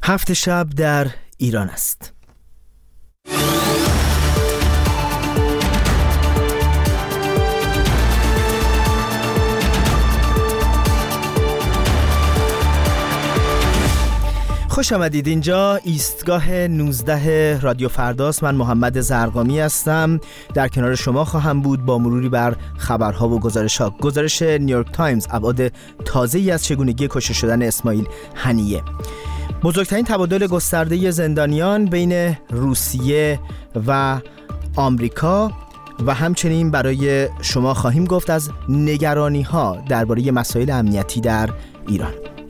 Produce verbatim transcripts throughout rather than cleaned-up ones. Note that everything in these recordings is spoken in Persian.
هفت شب در ایران است. خوش آمدید. اینجا ایستگاه نوزده رادیو فرداست. من محمد زرقامی هستم. در کنار شما خواهم بود با مروری بر خبرها و گزارش‌ها. گزارش نیویورک تایمز ابعاد تازه‌ای از چگونگی کشته شدن اسماعیل هنیه. بزرگترین تبادل گسترده زندانیان بین روسیه و آمریکا و همچنین برای شما خواهیم گفت از نگرانی‌ها درباره مسائل امنیتی در ایران.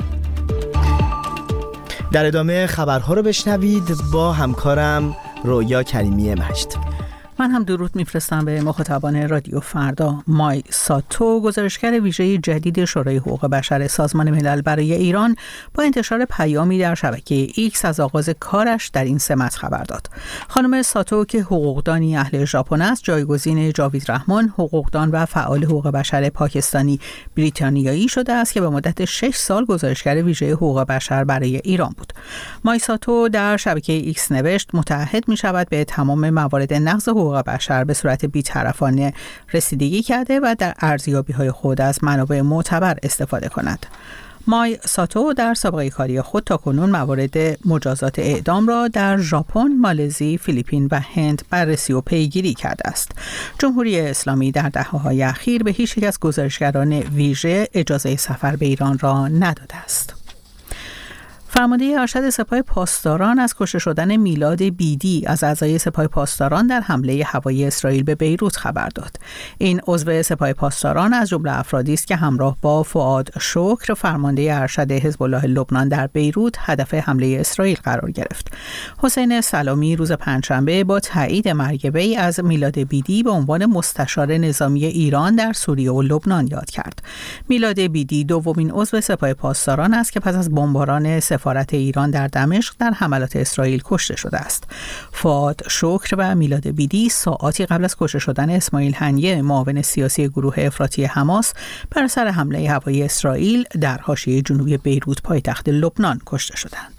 در ادامه خبرها رو بشنوید با همکارم رویا کریمی مجد. من هم درود میفرستم به مخاطبان رادیو فردا. مای ساتو، گزارشگر ویژه جدید شورای حقوق بشر سازمان ملل برای ایران، با انتشار پیامی در شبکه ایکس از آغاز کارش در این سمت خبر داد. خانم ساتو که حقوقدانی اهل ژاپن است، جایگزین جاوید رحمان، حقوقدان و فعال حقوق بشر پاکستانی بریتانیایی شده است که به مدت شش سال گزارشگر ویژه حقوق بشر برای ایران بود. مای ساتو در شبکه ایکس نوشت متعهد می شود به تمام موارد نقض حقوق بشر به صورت بی‌طرفانه رسیدگی کرده و در ارزیابی‌های خود از منابع معتبر استفاده کند. مای ساتو در سابقه کاری خود تاکنون موارد مجازات اعدام را در ژاپن، مالزی، فیلیپین و هند بررسی و پیگیری کرده است. جمهوری اسلامی در دهه‌های اخیر به هیچ یک از گزارشگران ویژه اجازه سفر به ایران را نداده است. فرمانده ارشد سپاه پاسداران از کشته شدن میلاد بیدی از اعضای سپاه پاسداران در حمله هوایی اسرائیل به بیروت خبر داد. این عضو سپاه پاسداران از جمله افرادی است که همراه با فؤاد شکر، فرمانده ارشد حزب الله لبنان در بیروت، هدف حمله اسرائیل قرار گرفت. حسین سلامی روز پنجشنبه با تایید مرگ وی از میلاد بیدی به عنوان مستشار نظامی ایران در سوریه و لبنان یاد کرد. میلاد بیدی دومین عضو سپاه پاسداران است که پس از بمباران سفارت ایران در دمشق در حملات اسرائیل کشته شده است. فؤاد شکر و میلاد بیدی ساعاتی قبل از کشته شدن اسماعیل هنیه، معاون سیاسی گروه افراطی حماس، بر سر حمله هوایی اسرائیل در حاشیه جنوبی بیروت پایتخت لبنان کشته شدند.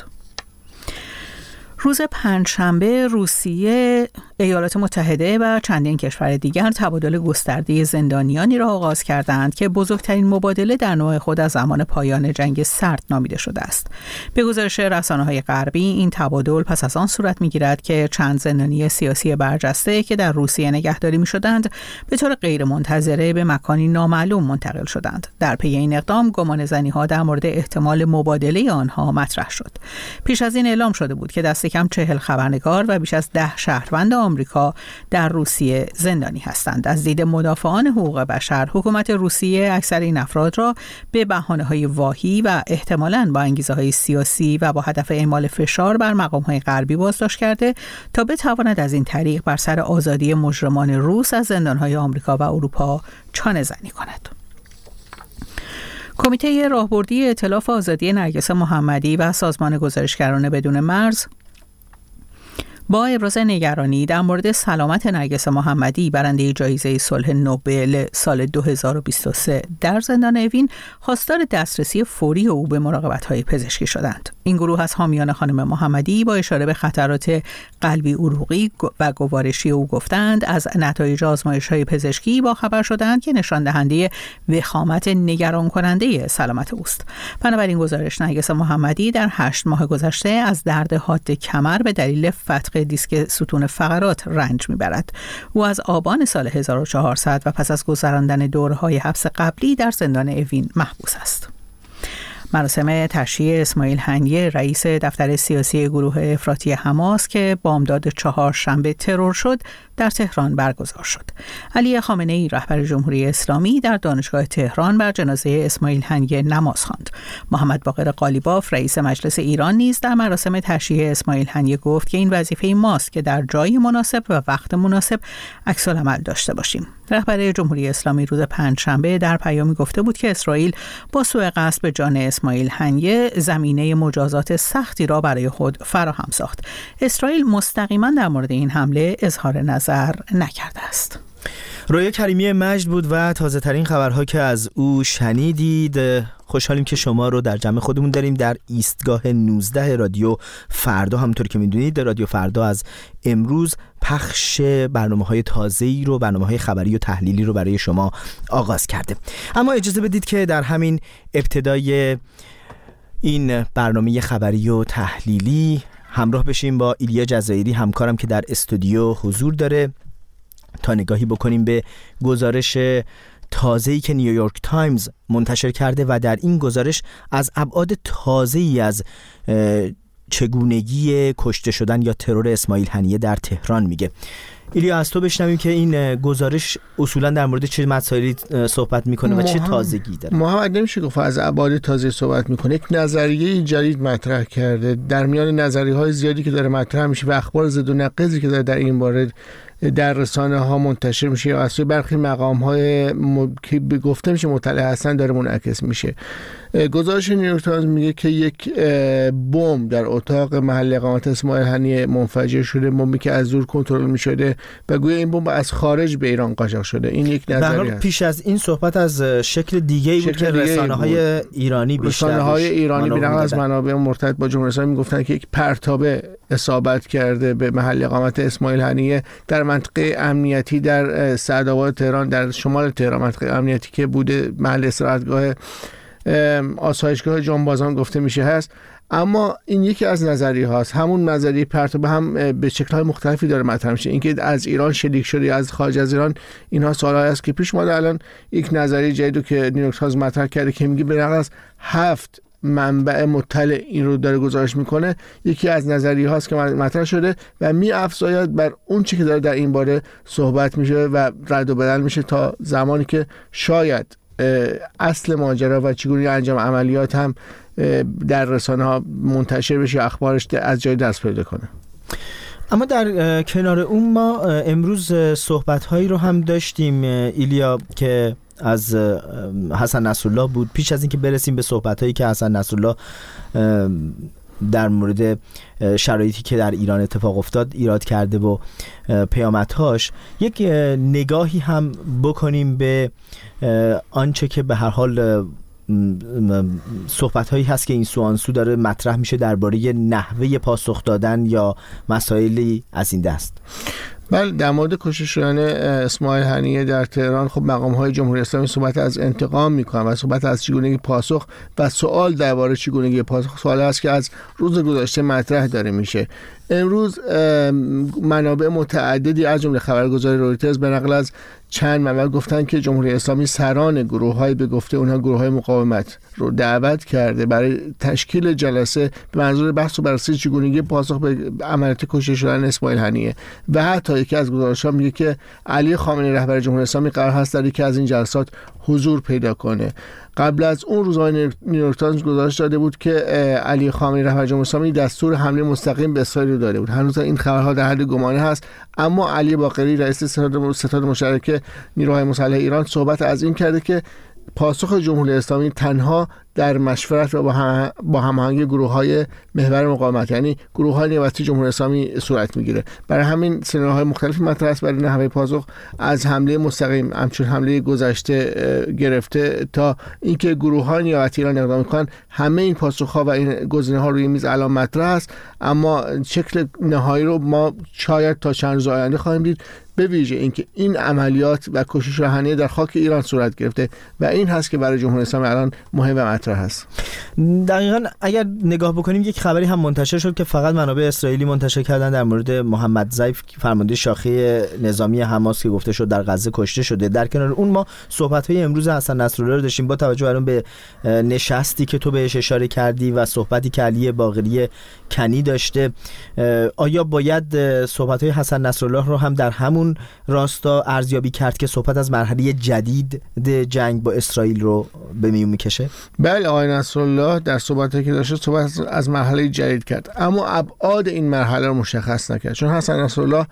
روز پنجشنبه روسیه، ایالات متحده و چندین کشور دیگر تبادل گسترده زندانیانی را آغاز کردند که بزرگترین مبادله در نوع خود از زمان پایان جنگ سرد نامیده شده است. به گزارش رسانه‌های غربی، این تبادل پس از آن صورت می‌گیرد که چند زندانی سیاسی برجسته که در روسیه نگهداری می‌شدند به طور غیرمنتظره به مکانی نامعلوم منتقل شدند. در پی این اقدام گمانه‌زنی‌ها در مورد احتمال مبادله آنها مطرح شد. پیش از این اعلام شده بود که دست کم چهل خبرنگار و بیش از ده شهروند آمریکا در روسیه زندانی هستند. از دید مدافعان حقوق بشر، حکومت روسیه اکثر این افراد را به بهانه‌های واهی و احتمالاً با انگیزه‌های سیاسی و با هدف اعمال فشار بر مقام‌های غربی بازداشت کرده تا بتواند از این طریق بر سر آزادی مجرمان روس از زندان‌های آمریکا و اروپا چانه‌زنی کند. کمیته راهبردی ائتلاف آزادی نرگس محمدی و سازمان گزارشگران بدون مرز با ابراز نگرانی در مورد سلامت نرگس محمدی، برنده جایزه صلح نوبل سال دو هزار و بیست و سه، در زندان اوین خواستار دسترسی فوری او به مراقبت‌های پزشکی شدند. این گروه از حامیان خانم محمدی با اشاره به خطرات قلبی عروقی و گوارشی او گفتند از نتایج آزمایش‌های پزشکی با خبر شدند که نشان دهنده وخامت نگران کننده سلامت اوست. بنابراین گزارش نرگس محمدی در هشت ماه گذشته از درد حاد کمر به دلیل فتق دیسک ستون فقرات رنج میبرد. او از آبان سال هزار و چهارصد و پس از گذراندن دورهای حبس قبلی در زندان اوین محبوس است. مراسم تشییع اسماعیل هنیه، رئیس دفتر سیاسی گروه افراطی حماس که بامداد چهارشنبه ترور شد، در تهران برگزار شد. علی خامنه‌ای، رهبر جمهوری اسلامی، در دانشگاه تهران بر جنازه اسماعیل هنیه نماز خواند. محمد باقر قالیباف، رئیس مجلس ایران، نیز در مراسم تشییع اسماعیل هنیه گفت که این وظیفه ماست که در جای مناسب و وقت مناسب عکس‌العمل داشته باشیم. رهبر جمهوری اسلامی روز پنجشنبه در پیامی گفته بود که اسرائیل با سوء قصد به جان اسماعیل هنیه زمینه مجازات سختی را برای خود فراهم ساخت. اسرائیل مستقیما در مورد این حمله اظهار نظر نکرده است. رویا کریمی مجد بود و تازه ترین خبرها که از او شنیدید. خوشحالیم که شما رو در جمع خودمون داریم در ایستگاه نوزده رادیو فردا. همونطور که میدونید رادیو فردا از امروز پخش برنامه‌های تازه‌ای رو، برنامه‌های خبری و تحلیلی رو برای شما آغاز کرده. اما اجازه بدید که در همین ابتدای این برنامه خبری و تحلیلی همراه بشیم با ایلیا جزایری، همکارم که در استودیو حضور داره، تا نگاهی بکنیم به گزارش تازه‌ای که نیویورک تایمز منتشر کرده و در این گزارش از ابعاد تازه‌ای از چگونگی کشته شدن یا ترور اسماعیل هنیه در تهران میگه. ایلیا، از تو بشنویم که این گزارش اصولا در مورد چه مسائلی صحبت میکنه و چه تازگی داره. محمد نمیشه گفت از ابعاد تازه صحبت میکنه، یک نظریه جدید مطرح کرده. در میان نظریه‌های زیادی که داره مطرح میشه و اخبار ضد و نقیضی که داره در این باره در رسانه ها منتشر میشه یا از سوی برخی مقام های م... که گفته میشه مطلع هستن داره منعکس میشه. گزارش نیویورک تایمز میگه که یک بمب در اتاق محل اقامت اسماعیل هنیه منفجر شده، بمبی که از دور کنترل میشده و گویا این بمب از خارج به ایران قاچاق شده. این یک نظریه است. پیش از این صحبت از شکل دیگه‌ای بود که رسانه‌های ایرانی بیشتر رسانه‌های ایرانی بیان از منابع مرتبط با جمهوری اسلامی میگفتن که یک پرتابه اصابت کرده به محل اقامت اسماعیل هنیه در منطقه امنیتی در سعدآباد تهران، در شمال تهران، منطقه امنیتی که بوده محل استراحتگاه آسایشگاه جانبازان گفته میشه هست. اما این یکی از نظریه هاست. همون نظریه پرتابه هم به شکل‌های مختلفی داره مطرح میشه. اینکه از ایران شلیک شده یا از خارج از ایران، اینها سوالایی است که پیش اومده. الان یک نظریه جدیدی که نیویورک تایمز مطرح کرده که میگه به نقل از هفت منبع مطلع این رو داره گزارش میکنه، یکی از نظریه هاست که مطرح شده و می افزاید بر اون چی که داره در این باره صحبت میشه و رد و بدل میشه تا زمانی که شاید اصل ماجرا و چگونه انجام عملیات هم در رسانه ها منتشر بشه، اخبارش از جای دست پیدا کنه. اما در کنار اون ما امروز صحبت هایی رو هم داشتیم ایلیا که از حسن نصرالله بود. پیش از اینکه برسیم به صحبت هایی که حسن نصرالله در مورد شرایطی که در ایران اتفاق افتاد ایراد کرده و پیامدهاش، یک نگاهی هم بکنیم به آنچه که به هر حال صحبت هایی هست که این سو آن سو داره مطرح میشه درباره نحوه پاسخ دادن یا مسائلی از این دست. بله، در مورد کشته شدن اسماعیل هنیه در تهران خب مقام های جمهوری اسلامی صحبت از انتقام میکنن و صحبت از چگونگی پاسخ و سوال درباره چگونگی پاسخ سوال است که از روز گذشته مطرح داره میشه. امروز منابع متعددی از جمله خبرگزاری رویترز به نقل از چند منبع گفتن که جمهوری اسلامی سران گروه‌های به گفته اونها گروه‌های مقاومت رو دعوت کرده برای تشکیل جلسه به منظور بحث و بررسی چگونگی پاسخ به عملیات کشته شدن اسماعیل هنیه و حتی یکی از گزارش‌ها میگه که علی خامنه‌ای رهبر جمهوری اسلامی قرار هست در یکی از این جلسات حضور پیدا کنه. قبل از اون روزهای نیویورک تایمز گزارش داده بود که علی خامنه‌ای رهبر جمهوری اسلامی دستور حمله مستقیم به اسرائیل داده بود. هنوز این خبرها در حد گمانه هست، اما علی باقری رئیس ستاد مشترک نیروهای مسلح ایران صحبت از این کرده که پاسخ جمهوری اسلامی تنها در مشورت و با هم با هماهنگی گروه‌های محور مقاومت یعنی گروه‌های نیابتی جمهوری اسلامی صورت میگیره. برای همین سناریوهای مختلفی مطرح است برای نحوه پاسخ، از حمله مستقیم همچون حمله گذشته گرفته تا اینکه گروه‌های نیابتی ایران اقدام کنند. همه این پاسخ‌ها و این گزینه‌ها روی میز الان مطرح است، اما شکل نهایی رو ما شاید تا چند روز آینده خواهیم دید، به ویژه اینکه این عملیات و کشته هنیه در خاک ایران صورت گرفته و این هست که برای جمهوری اسلامی الان مهم و مطرح هست. دقیقاً اگر نگاه بکنیم یک خبری هم منتشر شد که فقط منابع اسرائیلی منتشر کردن در مورد محمد ضیف، فرمانده شاخه نظامی حماس که گفته شد در غزه کشته شده. در کنار اون ما صحبت‌های امروز حسن نصرالله رو داشتیم با توجه بر اون به نشستی که تو بهش اشاره کردی و صحبتی که علی باقری کنی داشته. آیا باید صحبت‌های حسن نصرالله رو هم در همون راستا ارزیابی کرد که صحبت از مرحله جدید جنگ با اسرائیل رو به میون میکشه؟ بله، آقای نصرالله در صحبتی که داشت صحبت از مرحله جدید کرد، اما ابعاد این مرحله رو مشخص نکرد. چون حسن نصرالله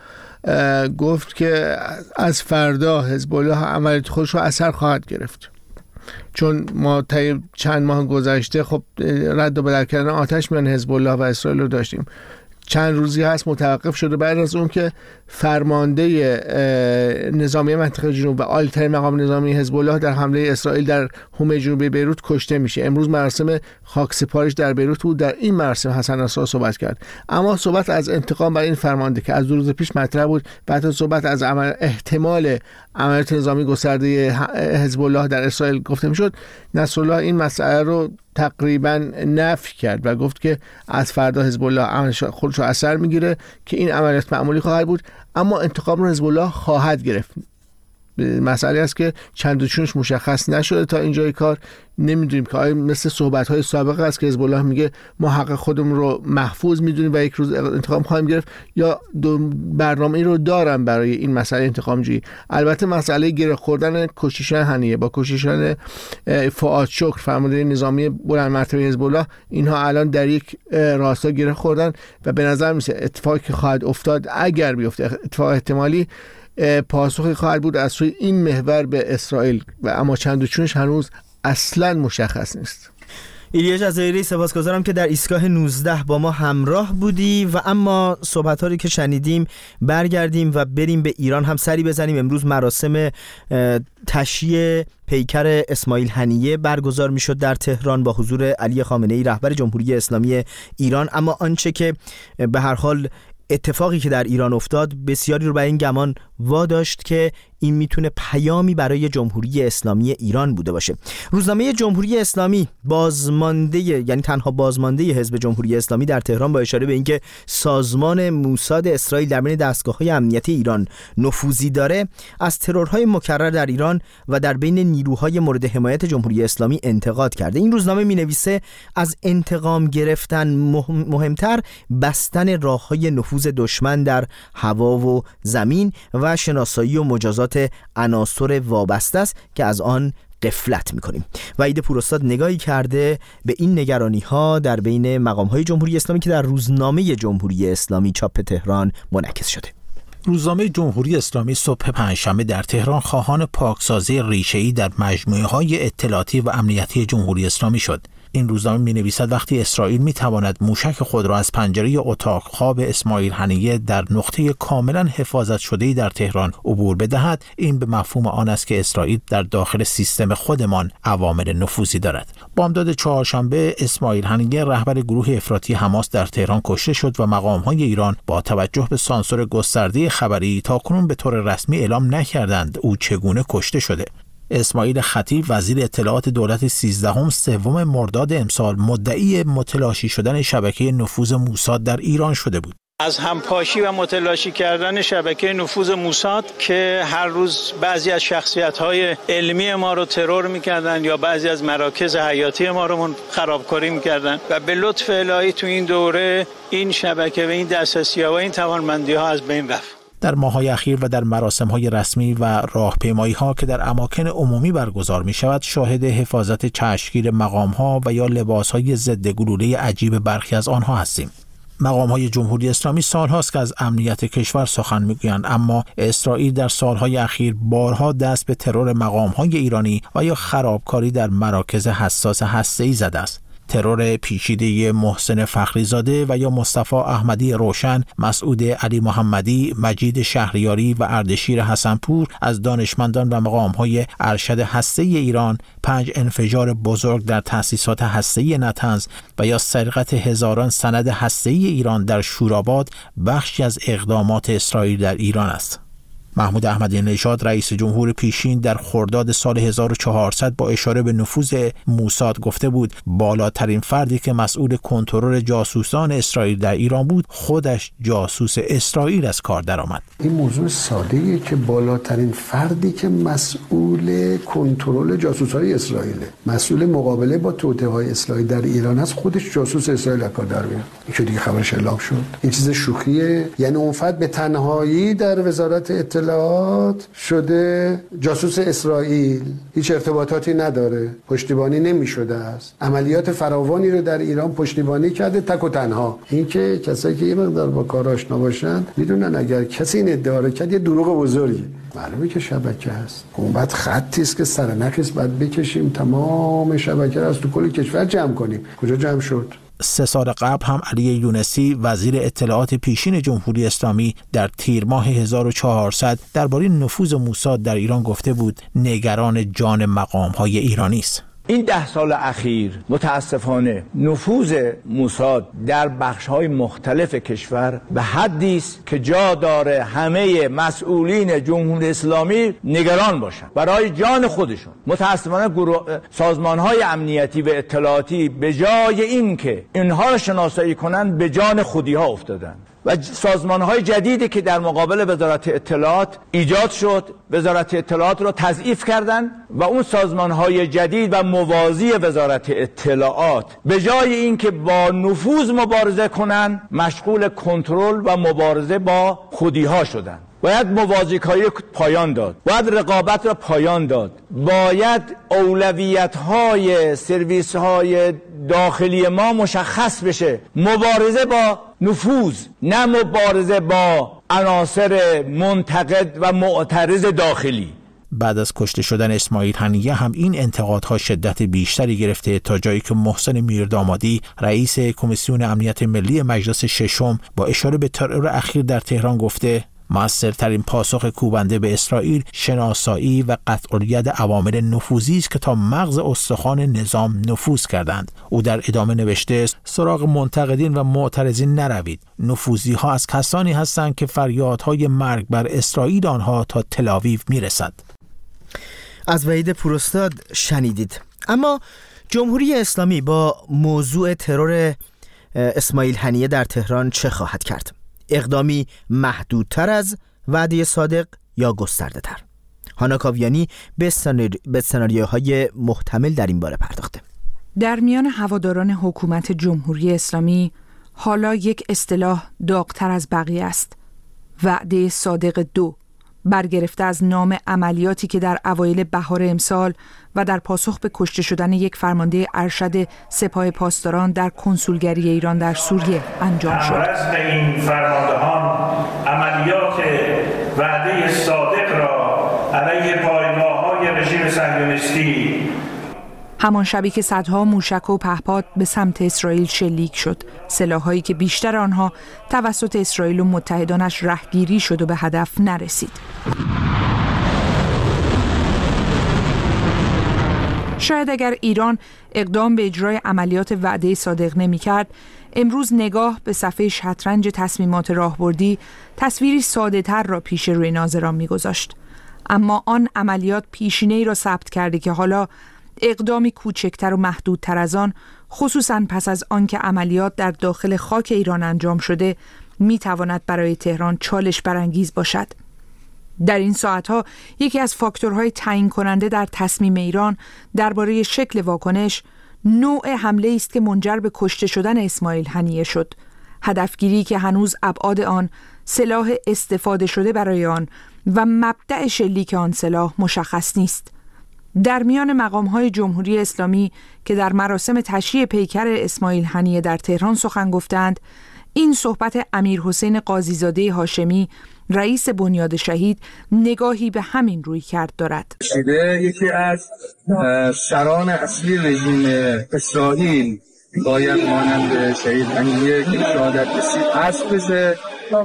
گفت که از فردا حزب الله عملیات خودش رو اثر خواهد گرفت، چون ما طی چند ماه گذشته خب رد و بدل کردن آتش میان حزب الله و اسرائیل رو داشتیم. چند روزی هست متوقف شده بعد از اون که فرمانده نظامی منطقه جنوب و عالی‌ترین مقام نظامی حزب الله در حمله اسرائیل در حومه جنوبی بیروت کشته میشه. امروز مراسم خاکسپاریش در بیروت بود. در این مراسم حسن نصرالله صحبت کرد، اما صحبت از انتقام برای این فرمانده که از دو روز پیش مطرح بود، بعد صحبت از عمل احتمال عملیات نظامی گسترده حزب الله در اسرائیل گفته میشد، نصرالله این مسئله رو تقریبا نفی کرد و گفت که از فردا حزب الله عملش خودش رو اثر میگیره که این عملیات معمولی خواهد بود، اما انتقام رو حزب الله خواهد گرفت. مسئله است که چند و چونش مشخص نشده تا اینجای کار. نمیدونیم که آیا مثل صحبت‌های سابق است که حزب الله میگه ما حق خودمون رو محفوظ میدونیم و یک روز انتقام خواهیم گرفت، یا برنامه ای رو دارن برای این مسئله انتقام جویی. البته مسئله گره خوردن کشتیشان هنیه با کشتیشان فؤاد شکر فرمانده نظامی بلند مرتبه حزب الله، اینها الان در یک راستا گره خوردن و به نظر میسه اتفاقی که خواهد افتاد، اگر بیفته اتفاق احتمالی، پاسخی خواهد بود از سوی این محور به اسرائیل و اما چند و چونش هنوز اصلا مشخص نیست. ایلیا جزایری، سپاسگزارم که در ایستگاه نوزده با ما همراه بودی. و اما صحبت‌ها رو که شنیدیم برگردیم و بریم به ایران هم سری بزنیم. امروز مراسم تشییع پیکر اسماعیل هنیه برگزار میشد در تهران با حضور علی خامنه‌ای رهبر جمهوری اسلامی ایران. اما آنچه که به هر حال اتفاقی که در ایران افتاد بسیاری رو به این گمان واداشت که این میتونه پیامی برای جمهوری اسلامی ایران بوده باشه. روزنامه جمهوری اسلامی بازمانده، یعنی تنها بازمانده حزب جمهوری اسلامی در تهران، با اشاره به اینکه سازمان موساد اسرائیل در بین دستگاه‌های امنیتی ایران نفوذی داره، از ترورهای مکرر در ایران و در بین نیروهای مورد حمایت جمهوری اسلامی انتقاد کرده. این روزنامه مینویسه از انتقام گرفتن مهمتر بستن راه‌های نفوذ دشمن در هوا و زمین و شناسایی و مجازات عناصر وابسته است که از آن غفلت می‌کنیم. وحید پوراستاد نگاهی کرده به این نگرانی‌ها در بین مقام‌های جمهوری اسلامی که در روزنامه جمهوری اسلامی چاپ تهران منعکس شده. روزنامه جمهوری اسلامی صبح پنجشنبه در تهران خواهان پاکسازی ریشه‌ای در مجموعه‌های اطلاعاتی و امنیتی جمهوری اسلامی شد. این روزنامه می‌نویسد وقتی اسرائیل می‌تواند موشک خود را از پنجره اتاق خواب اسماعیل هنیه در نقطه کاملا حفاظت شده‌ای در تهران عبور بدهد، این به مفهوم آن است که اسرائیل در داخل سیستم خودمان عوامل نفوذی دارد. بامداد چهارشنبه اسماعیل هنیه رهبر گروه افراطی حماس در تهران کشته شد و مقام‌های ایران با توجه به سانسور گسترده خبری تاکنون به طور رسمی اعلام نکردند او چگونه کشته شده. اسماعیل خطیب وزیر اطلاعات دولت سیزدهم سوم مرداد امسال مدعی متلاشی شدن شبکه نفوذ موساد در ایران شده بود. از همپاشی و متلاشی کردن شبکه نفوذ موساد که هر روز بعضی از شخصیت‌های علمی ما رو ترور می‌کردن یا بعضی از مراکز حیاتی ما رو خرابکاری می‌کردن و به لطف الهی تو این دوره این شبکه و این دسترسی‌ها و این توانمندی‌ها از بین رفت. در ماه‌های اخیر و در مراسم‌های رسمی و راهپیمایی‌ها که در اماکن عمومی برگزار می‌شود، شاهد حفاظت چشمگیر مقام‌ها و یا لباس‌های ضد گلوله عجیب برخی از آنها هستیم. مقام‌های جمهوری اسلامی سال‌هاست که از امنیت کشور سخن می‌گویند، اما اسرائیل در سال‌های اخیر بارها دست به ترور مقام‌های ایرانی و یا خرابکاری در مراکز حساس هسته‌ای زده است. ترور پیچیده محسن فخریزاده و یا مصطفی احمدی روشن، مسعود علی محمدی، مجید شهریاری و اردشیر حسنپور از دانشمندان و مقام‌های ارشد هسته‌ای ایران، پنج انفجار بزرگ در تأسیسات هسته‌ای نطنز و یا سرقت هزاران سند هسته‌ای ایران در شوراباد بخشی از اقدامات اسرائیل در ایران است. محمود احمدی نژاد رئیس جمهور پیشین در خرداد سال هزار و چهارصد با اشاره به نفوذ موساد گفته بود بالاترین فردی که مسئول کنترل جاسوسان اسرائیل در ایران بود خودش جاسوس اسرائیل از کار درآمد. این موضوع ساده‌ایه که بالاترین فردی که مسئول کنترل جاسوس‌های اسرائیل، مسئول مقابله با توطئه‌های اسرائیل در ایران است، خودش جاسوس اسرائیل از کار در میاد. این که دیگه خبرش اعلام شد. این چیز شوخیه. یعنی اون فرد به تنهایی در وزارت اطلاعات شده جاسوس اسرائیل، هیچ ارتباطاتی نداره، پشتیبانی نمی‌شده است، عملیات فراوانی رو در ایران پشتیبانی کرده تک و تنها. این که کسایی که یه مقدار با کار آشنا باشن میدونن اگر کسی این ادعا رو کرد یه دروغ بزرگی، معلومه که شبکه هست. اون بعد خطی است که سر نخیس بعد بکشیم تمام شبکه رو از تو کل کشور جمع کنیم. کجا جمع شد؟ سه سال قبل هم علی یونسی وزیر اطلاعات پیشین جمهوری اسلامی در تیر ماه هزار و چهارصد درباره نفوذ موساد در ایران گفته بود نگران جان مقام‌های ایرانی است. این ده سال اخیر متاسفانه نفوذ موساد در بخش‌های مختلف کشور به حدی است که جا داره همه مسئولین جمهوری اسلامی نگران باشن برای جان خودشون. متاسفانه گروه سازمان‌های امنیتی و اطلاعاتی به جای اینکه اینها را شناسایی کنند به جان خودی‌ها افتادن و سازمان‌های جدیدی که در مقابل وزارت اطلاعات ایجاد شد وزارت اطلاعات را تضعیف کردند و اون سازمان‌های جدید و موازی وزارت اطلاعات به جای اینکه با نفوذ مبارزه کنند مشغول کنترل و مبارزه با خودی‌ها شدند. باید موازیکاری پایان داد، باید رقابت را پایان داد، باید اولویت‌های سرویس‌های داخلی ما مشخص بشه. مبارزه با نفوذ نه مبارزه با عناصر منتقد و معترض داخلی. بعد از کشته شدن اسماعیل هنیه هم این انتقادها شدت بیشتری گرفته تا جایی که محسن میردامادی رئیس کمیسیون امنیت ملی مجلس ششم با اشاره به ترور اخیر در تهران گفته موثرترین پاسخ کوبنده به اسرائیل شناسایی و قطع‌الید عوامل نفوذی است که تا مغز استخوان نظام نفوذ کردند. او در ادامه نوشته سراغ منتقدین و معترضین نروید. نفوذی ها از کسانی هستند که فریادهای مرگ بر اسرائیل آنها تا تل‌آویو میرسد. از وحید پوراستاد شنیدید. اما جمهوری اسلامی با موضوع ترور اسماعیل هنیه در تهران چه خواهد کرد؟ اقدامی محدودتر از وعده صادق یا گسترده تر؟ هانا کاویانی به سناریوهای محتمل در این باره پرداخته. در میان هواداران حکومت جمهوری اسلامی حالا یک اصطلاح داغ‌تر از بقیه است: وعده صادق دو، برگرفته از نام عملیاتی که در اوایل بهار امسال و در پاسخ به کشته شدن یک فرمانده ارشد سپاه پاسداران در کنسولگری ایران در سوریه انجام شد. رسم این فرماندهان عملیات وعده صادق را علیه پایگاه‌های رژیم صهیونیستی همان شبی که صدها موشک و پهپاد به سمت اسرائیل شلیک شد، سلاح‌هایی که بیشتر آنها توسط اسرائیل و متحدانش رهگیری شد و به هدف نرسید. شاید اگر ایران اقدام به اجرای عملیات وعده صادق نمی‌کرد، امروز نگاه به صفحه شطرنج تصمیمات راهبردی تصویری ساده‌تر را پیش روی ناظران می‌گذاشت. اما آن عملیات پیشینه‌ای را ثبت کرده که حالا اقدامی کوچکتر و محدودتر از آن، خصوصاً پس از آنکه عملیات در داخل خاک ایران انجام شده، می‌تواند برای تهران چالش برانگیز باشد. در این ساعتها یکی از فاکتورهای تعیین کننده در تصمیم ایران درباره شکل واکنش، نوع حمله است که منجر به کشته شدن اسماعیل هنیه شد. هدفگیری که هنوز ابعاد آن، سلاح استفاده شده برای آن و مبدأ شلیک آن سلاح مشخص نیست. در میان مقام‌های جمهوری اسلامی که در مراسم تشییع پیکر اسماعیل هنیه در تهران سخن گفتند، این صحبت امیرحسین قاضیزاده هاشمی، رئیس بنیاد شهید، نگاهی به همین روی کرد دارد. یکی از سران اصلی رژیم اسرائیل باید مانند شهید هنیه که شهادت رسید اسب بزه.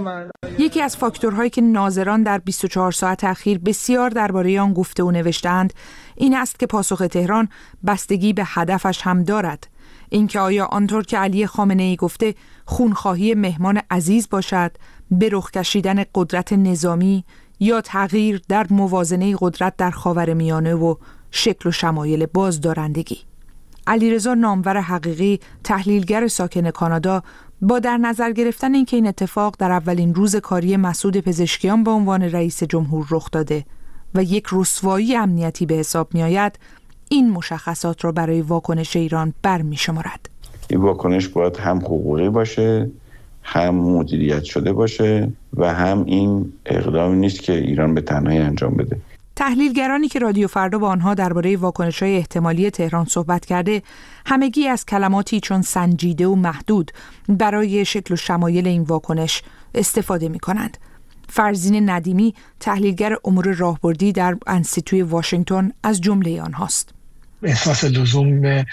یکی از فاکتورهایی که ناظران در بیست و چهار ساعت اخیر بسیار درباره آن گفته و نوشتند این است که پاسخ تهران بستگی به هدفش هم دارد. اینکه آیا آنطور که علی خامنه‌ای گفته خونخواهی مهمان عزیز باشد، به رخ کشیدن قدرت نظامی، یا تغییر در موازنه قدرت در خاورمیانه و شکل و شمایل بازدارندگی. علیرضا نامور حقیقی، تحلیلگر ساکن کانادا، با در نظر گرفتن اینکه این اتفاق در اولین روز کاری مسعود پزشکیان به عنوان رئیس جمهور رخ داده و یک رسوایی امنیتی به حساب می آید، این مشخصات را برای واکنش ایران برمی شمارد. این واکنش باید هم حقوقی باشه، هم مدیریت شده باشه و هم این اقدامی نیست که ایران به تنهایی انجام بده. تحلیلگرانی که رادیو فردا با آنها درباره واکنش‌های احتمالی تهران صحبت کرده، همگی از کلماتی چون سنجیده و محدود برای شکل و شمایل این واکنش استفاده می‌کنند. فرزین ندیمی، تحلیلگر امور راهبردی در انستیتوی واشنگتن، از جمله آنهاست. احساس لزوم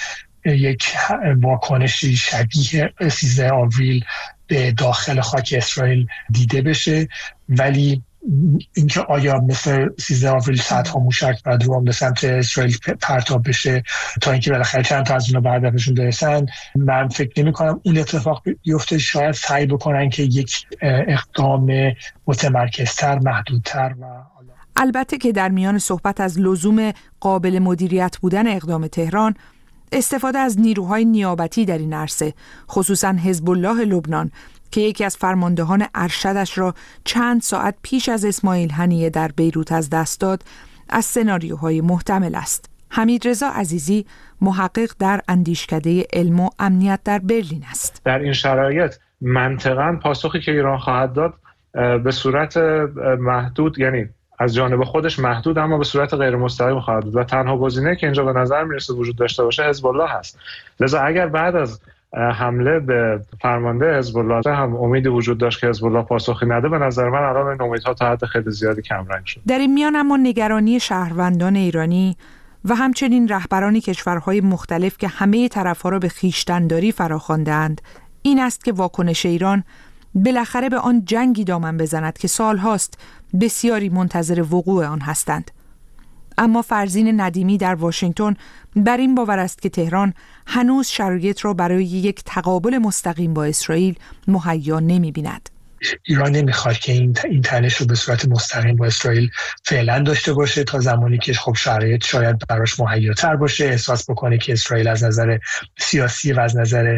یک واکنشی شبیه سیزده آوریل به داخل خاک اسرائیل دیده بشه، ولی اینکه آیا مثل سیزده آوریل صدها موشک و درون به سمت اسرائیل پرتاب بشه تا اینکه بالاخره چند تا از اونها به هدفشون برسن، من فکر نمی کنم اون اتفاق بیفته. شاید سعی بکنن که یک اقدام متمرکزتر، محدودتر و البته که در میان صحبت از لزوم قابل مدیریت بودن اقدام تهران، استفاده از نیروهای نیابتی در این عرصه، خصوصاً حزب الله لبنان که یکی از فرماندهان ارشدش را چند ساعت پیش از اسماعیل هنیه در بیروت از دست داد، از سناریوهای محتمل است. حمیدرضا عزیزی محقق در اندیشکده علم و امنیت در برلین است. در این شرایط منطقاً پاسخی که ایران خواهد داد به صورت محدود، یعنی از جانب خودش محدود اما به صورت غیر مستقیم خواهد بود و تنها گزینه که اینجا به نظر میرسه وجود داشته باشه حزب الله هست. لذا اگر بعد از حمله به فرمانده حزب الله هم امیدی وجود داشت که حزب الله پاسخی نده، به نظر من الان این امیدها تا حد خیلی زیادی کمرنگ شد. در این میان اما نگرانی شهروندان ایرانی و همچنین رهبران کشورهای مختلف که همه طرفها را به خویشتن‌داری فراخواندند این است که واکنش ایران بالاخره به آن جنگی دامن بزند که سالهاست بسیاری منتظر وقوع آن هستند. اما فرزین ندیمی در واشنگتن بر این باور است که تهران هنوز شرایط را برای یک تقابل مستقیم با اسرائیل مهیا نمی‌بیند. ایران نمیخواد که این این تنش رو به صورت مستقیم با اسرائیل فعلا داشته باشه تا زمانی که خب شرایط شاید براش مهیاتر باشه، احساس بکنه که اسرائیل از نظر سیاسی و از نظر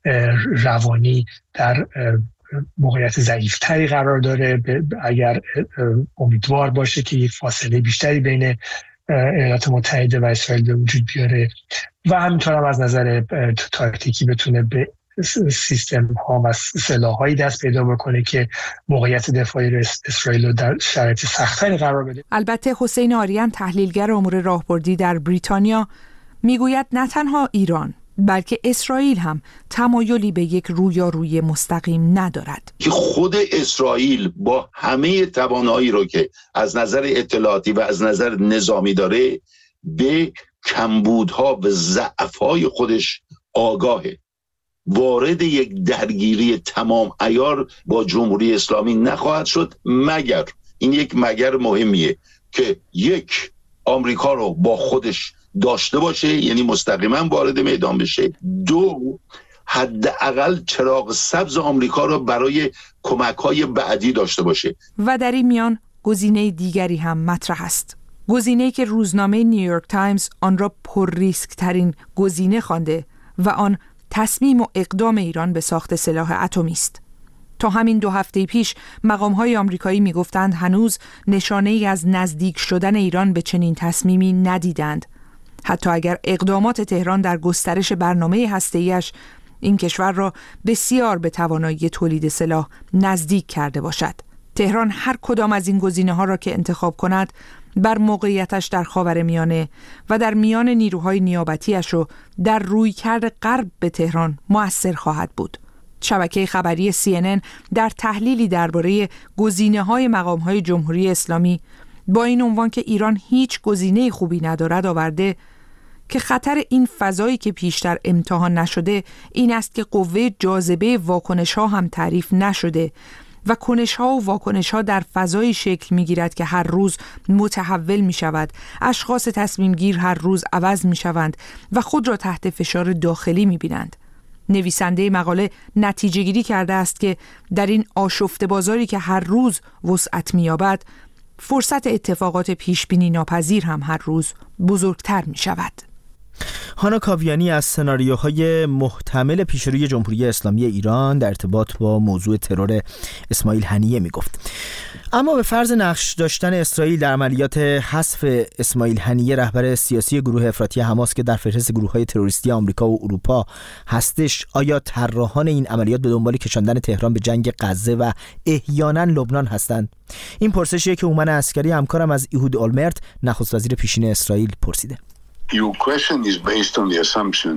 روانی در موقعیت ضعیفتری قرار داره. اگر امیدوار باشه که یک فاصله بیشتری بین ایالات متحده و اسرائیل به وجود بیاره و همینطور هم از نظر تاکتیکی بتونه به سیستم ها و سلاح هایی دست پیدا بکنه که موقعیت دفاعی اسرائیل رو در شرایط سختری قرار بده. البته حسین آریان تحلیلگر امور راهبردی در بریتانیا میگوید نه تنها ایران بلکه اسرائیل هم تمایلی به یک رویارویی مستقیم ندارد. که خود اسرائیل با همه توانایی رو که از نظر اطلاعاتی و از نظر نظامی داره به کمبودها و ضعف‌های خودش آگاهه. وارد یک درگیری تمام عیار با جمهوری اسلامی نخواهد شد مگر، این یک مگر مهمیه، که یک آمریکا رو با خودش داشته باشه، یعنی مستقیما وارد میدان بشه. دو، حداقل چراغ سبز آمریکا رو برای کمک‌های بعدی داشته باشه. و در این میان گزینه دیگری هم مطرح است. گزینه‌ای که روزنامه نیویورک تایمز آن را پر ریسک ترین گزینه خوانده و آن تصمیم و اقدام ایران به ساخت سلاح اتمی است. تا همین دو هفته پیش مقام‌های آمریکایی می‌گفتند هنوز نشانه‌ای از نزدیک شدن ایران به چنین تصمیمی ندیدند. حتی اگر اقدامات تهران در گسترش برنامه هسته‌ایش این کشور را بسیار به توانایی تولید سلاح نزدیک کرده باشد. تهران هر کدام از این گزینه‌ها را که انتخاب کند بر موقعیتش در خاورمیانه و در میان نیروهای نیابتیش و در رویکرد غرب به تهران مؤثر خواهد بود. شبکه خبری سی ان ان در تحلیلی درباره گزینه‌های مقام‌های جمهوری اسلامی با این عنوان که ایران هیچ گزینه خوبی ندارد آورده که خطر این فضایی که پیشتر امتحان نشده این است که قوه جاذبه واکنش‌ها هم تعریف نشده و کنش‌ها و واکنش‌ها در فضایی شکل می‌گیرد که هر روز متحول می‌شود. اشخاص تصمیم‌گیر هر روز عوض می‌شوند و خود را تحت فشار داخلی می‌بینند. نویسنده مقاله نتیجه گیری کرده است که در این آشفته بازاری که هر روز وسعت می‌یابد، فرصت اتفاقات پیشبینی ناپذیر هم هر روز بزرگتر می‌شود. هانا کاویانی از سناریوهای محتمل پیشروی جمهوری اسلامی ایران در ارتباط با موضوع ترور اسماعیل هنیه میگفت. اما به فرض نقش داشتن اسرائیل در عملیات حذف اسماعیل هنیه، رهبر سیاسی گروه افراطی حماس که در فهرست گروه‌های تروریستی آمریکا و اروپا هستش، آیا طراحان این عملیات به دنبال کشاندن تهران به جنگ غزه و احیانا لبنان هستند؟ این پرسشیه که اومن عسکری همکارم از ایهود اولمرت، نخست وزیر پیشین اسرائیل، پرسیده. Your question is based on the assumption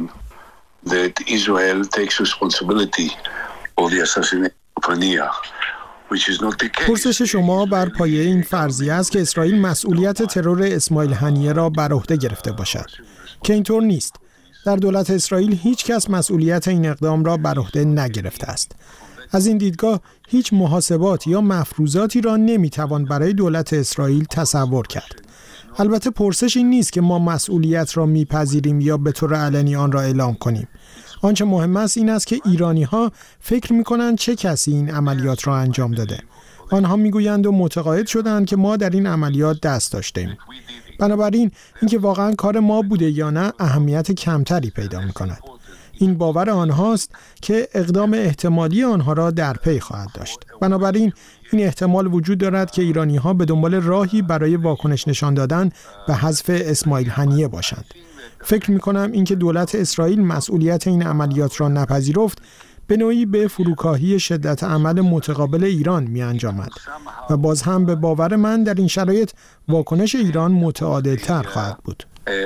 that Israel takes responsibility of the assassination of Haniya, which is not the case. پرسش شما بر پایه این فرضیه است که اسرائیل مسئولیت ترور اسماعیل هنیه را بر عهده گرفته باشد، که اینطور نیست. در دولت اسرائیل هیچ کس مسئولیت این اقدام را بر عهده نگرفته است. از این دیدگاه هیچ محاسبات یا مفروضاتی را نمیتوان برای دولت اسرائیل تصور کرد. البته پرسش این نیست که ما مسئولیت را میپذیریم یا به طور علنی آن را اعلام کنیم. آنچه مهم است این است که ایرانی‌ها فکر می‌کنند چه کسی این عملیات را انجام داده. آنها میگویند و معتقد شدند که ما در این عملیات دست داشتیم. بنابراین اینکه واقعا کار ما بوده یا نه اهمیت کمتری پیدا می‌کند. این باور آنهاست که اقدام احتمالی آنها را در پی خواهد داشت. بنابراین این احتمال وجود دارد که ایرانی‌ها به دنبال راهی برای واکنش نشان دادن به حذف اسماعیل هنیه باشند. فکر می‌کنم اینکه دولت اسرائیل مسئولیت این عملیات را نپذیرفت به نوعی به فروکاهی شدت عمل متقابل ایران می‌انجامد و باز هم به باور من در این شرایط واکنش ایران متعادل‌تر خواهد بود.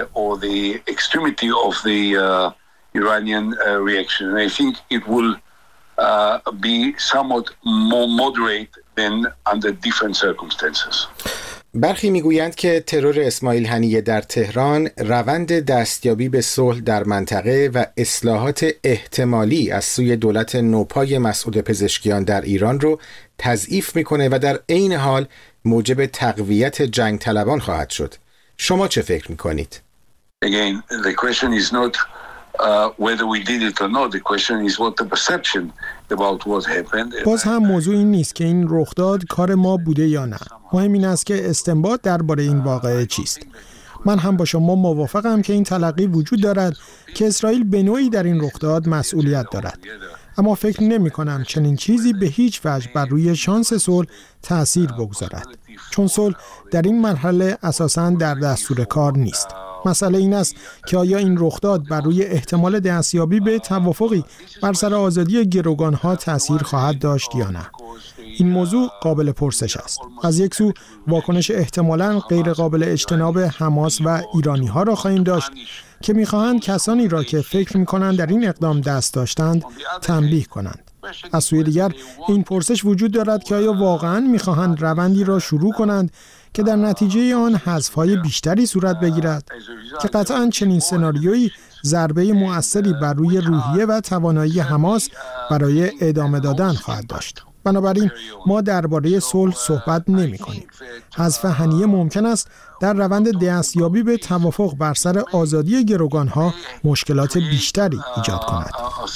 Iranian uh, reaction. And I think it will uh, be somewhat more moderate than under different circumstances. برخی میگویند که ترور اسماعیل هنیه در تهران روند دستیابی به صلح در منطقه و اصلاحات احتمالی از سوی دولت نوپای مسعود پزشکیان در ایران رو تضعیف میکنه و در عین حال موجب تقویت جنگ طلبان خواهد شد. شما چه فکر میکنید؟ Again, the question is not Uh, whether we did it or not. The question is what the perception about what happened. باز هم موضوع این نیست که این رخداد کار ما بوده یا نه. مهم این است که استنباط درباره این واقعه چیست. من هم با شما موافقم که این تلقی وجود دارد که اسرائیل به نوعی در این رخداد مسئولیت دارد. اما فکر نمی کنم چنین چیزی به هیچ وجه بر روی شانس صلح تأثیر بگذارد. چون صلح در این مرحله اساساً در دستور کار نیست. مسئله این است که آیا این رخداد بر روی احتمال دستیابی به توافقی بر سر آزادی گروگانها تأثیر خواهد داشت یا نه. این موضوع قابل پرسش است. از یک سو واکنش احتمالاً غیر قابل اجتناب حماس و ایرانی ها را خواهیم داشت که می‌خواهند کسانی را که فکر می‌کنند در این اقدام دست داشتند تنبیه کنند. از سوی دیگر این پرسش وجود دارد که آیا واقعاً می‌خواهند روندی را شروع کنند که در نتیجه آن حذف‌های بیشتری صورت بگیرد که قطعاً چنین سناریویی ضربه مؤثری بر روی روحیه و توانایی حماس برای ادامه دادن خواهد داشت. بنابراین ما درباره صلح صحبت نمی‌کنیم. حذف هنیه ممکن است در روند دستیابی به توافق بر سر آزادی گروگان‌ها مشکلات بیشتری ایجاد کند.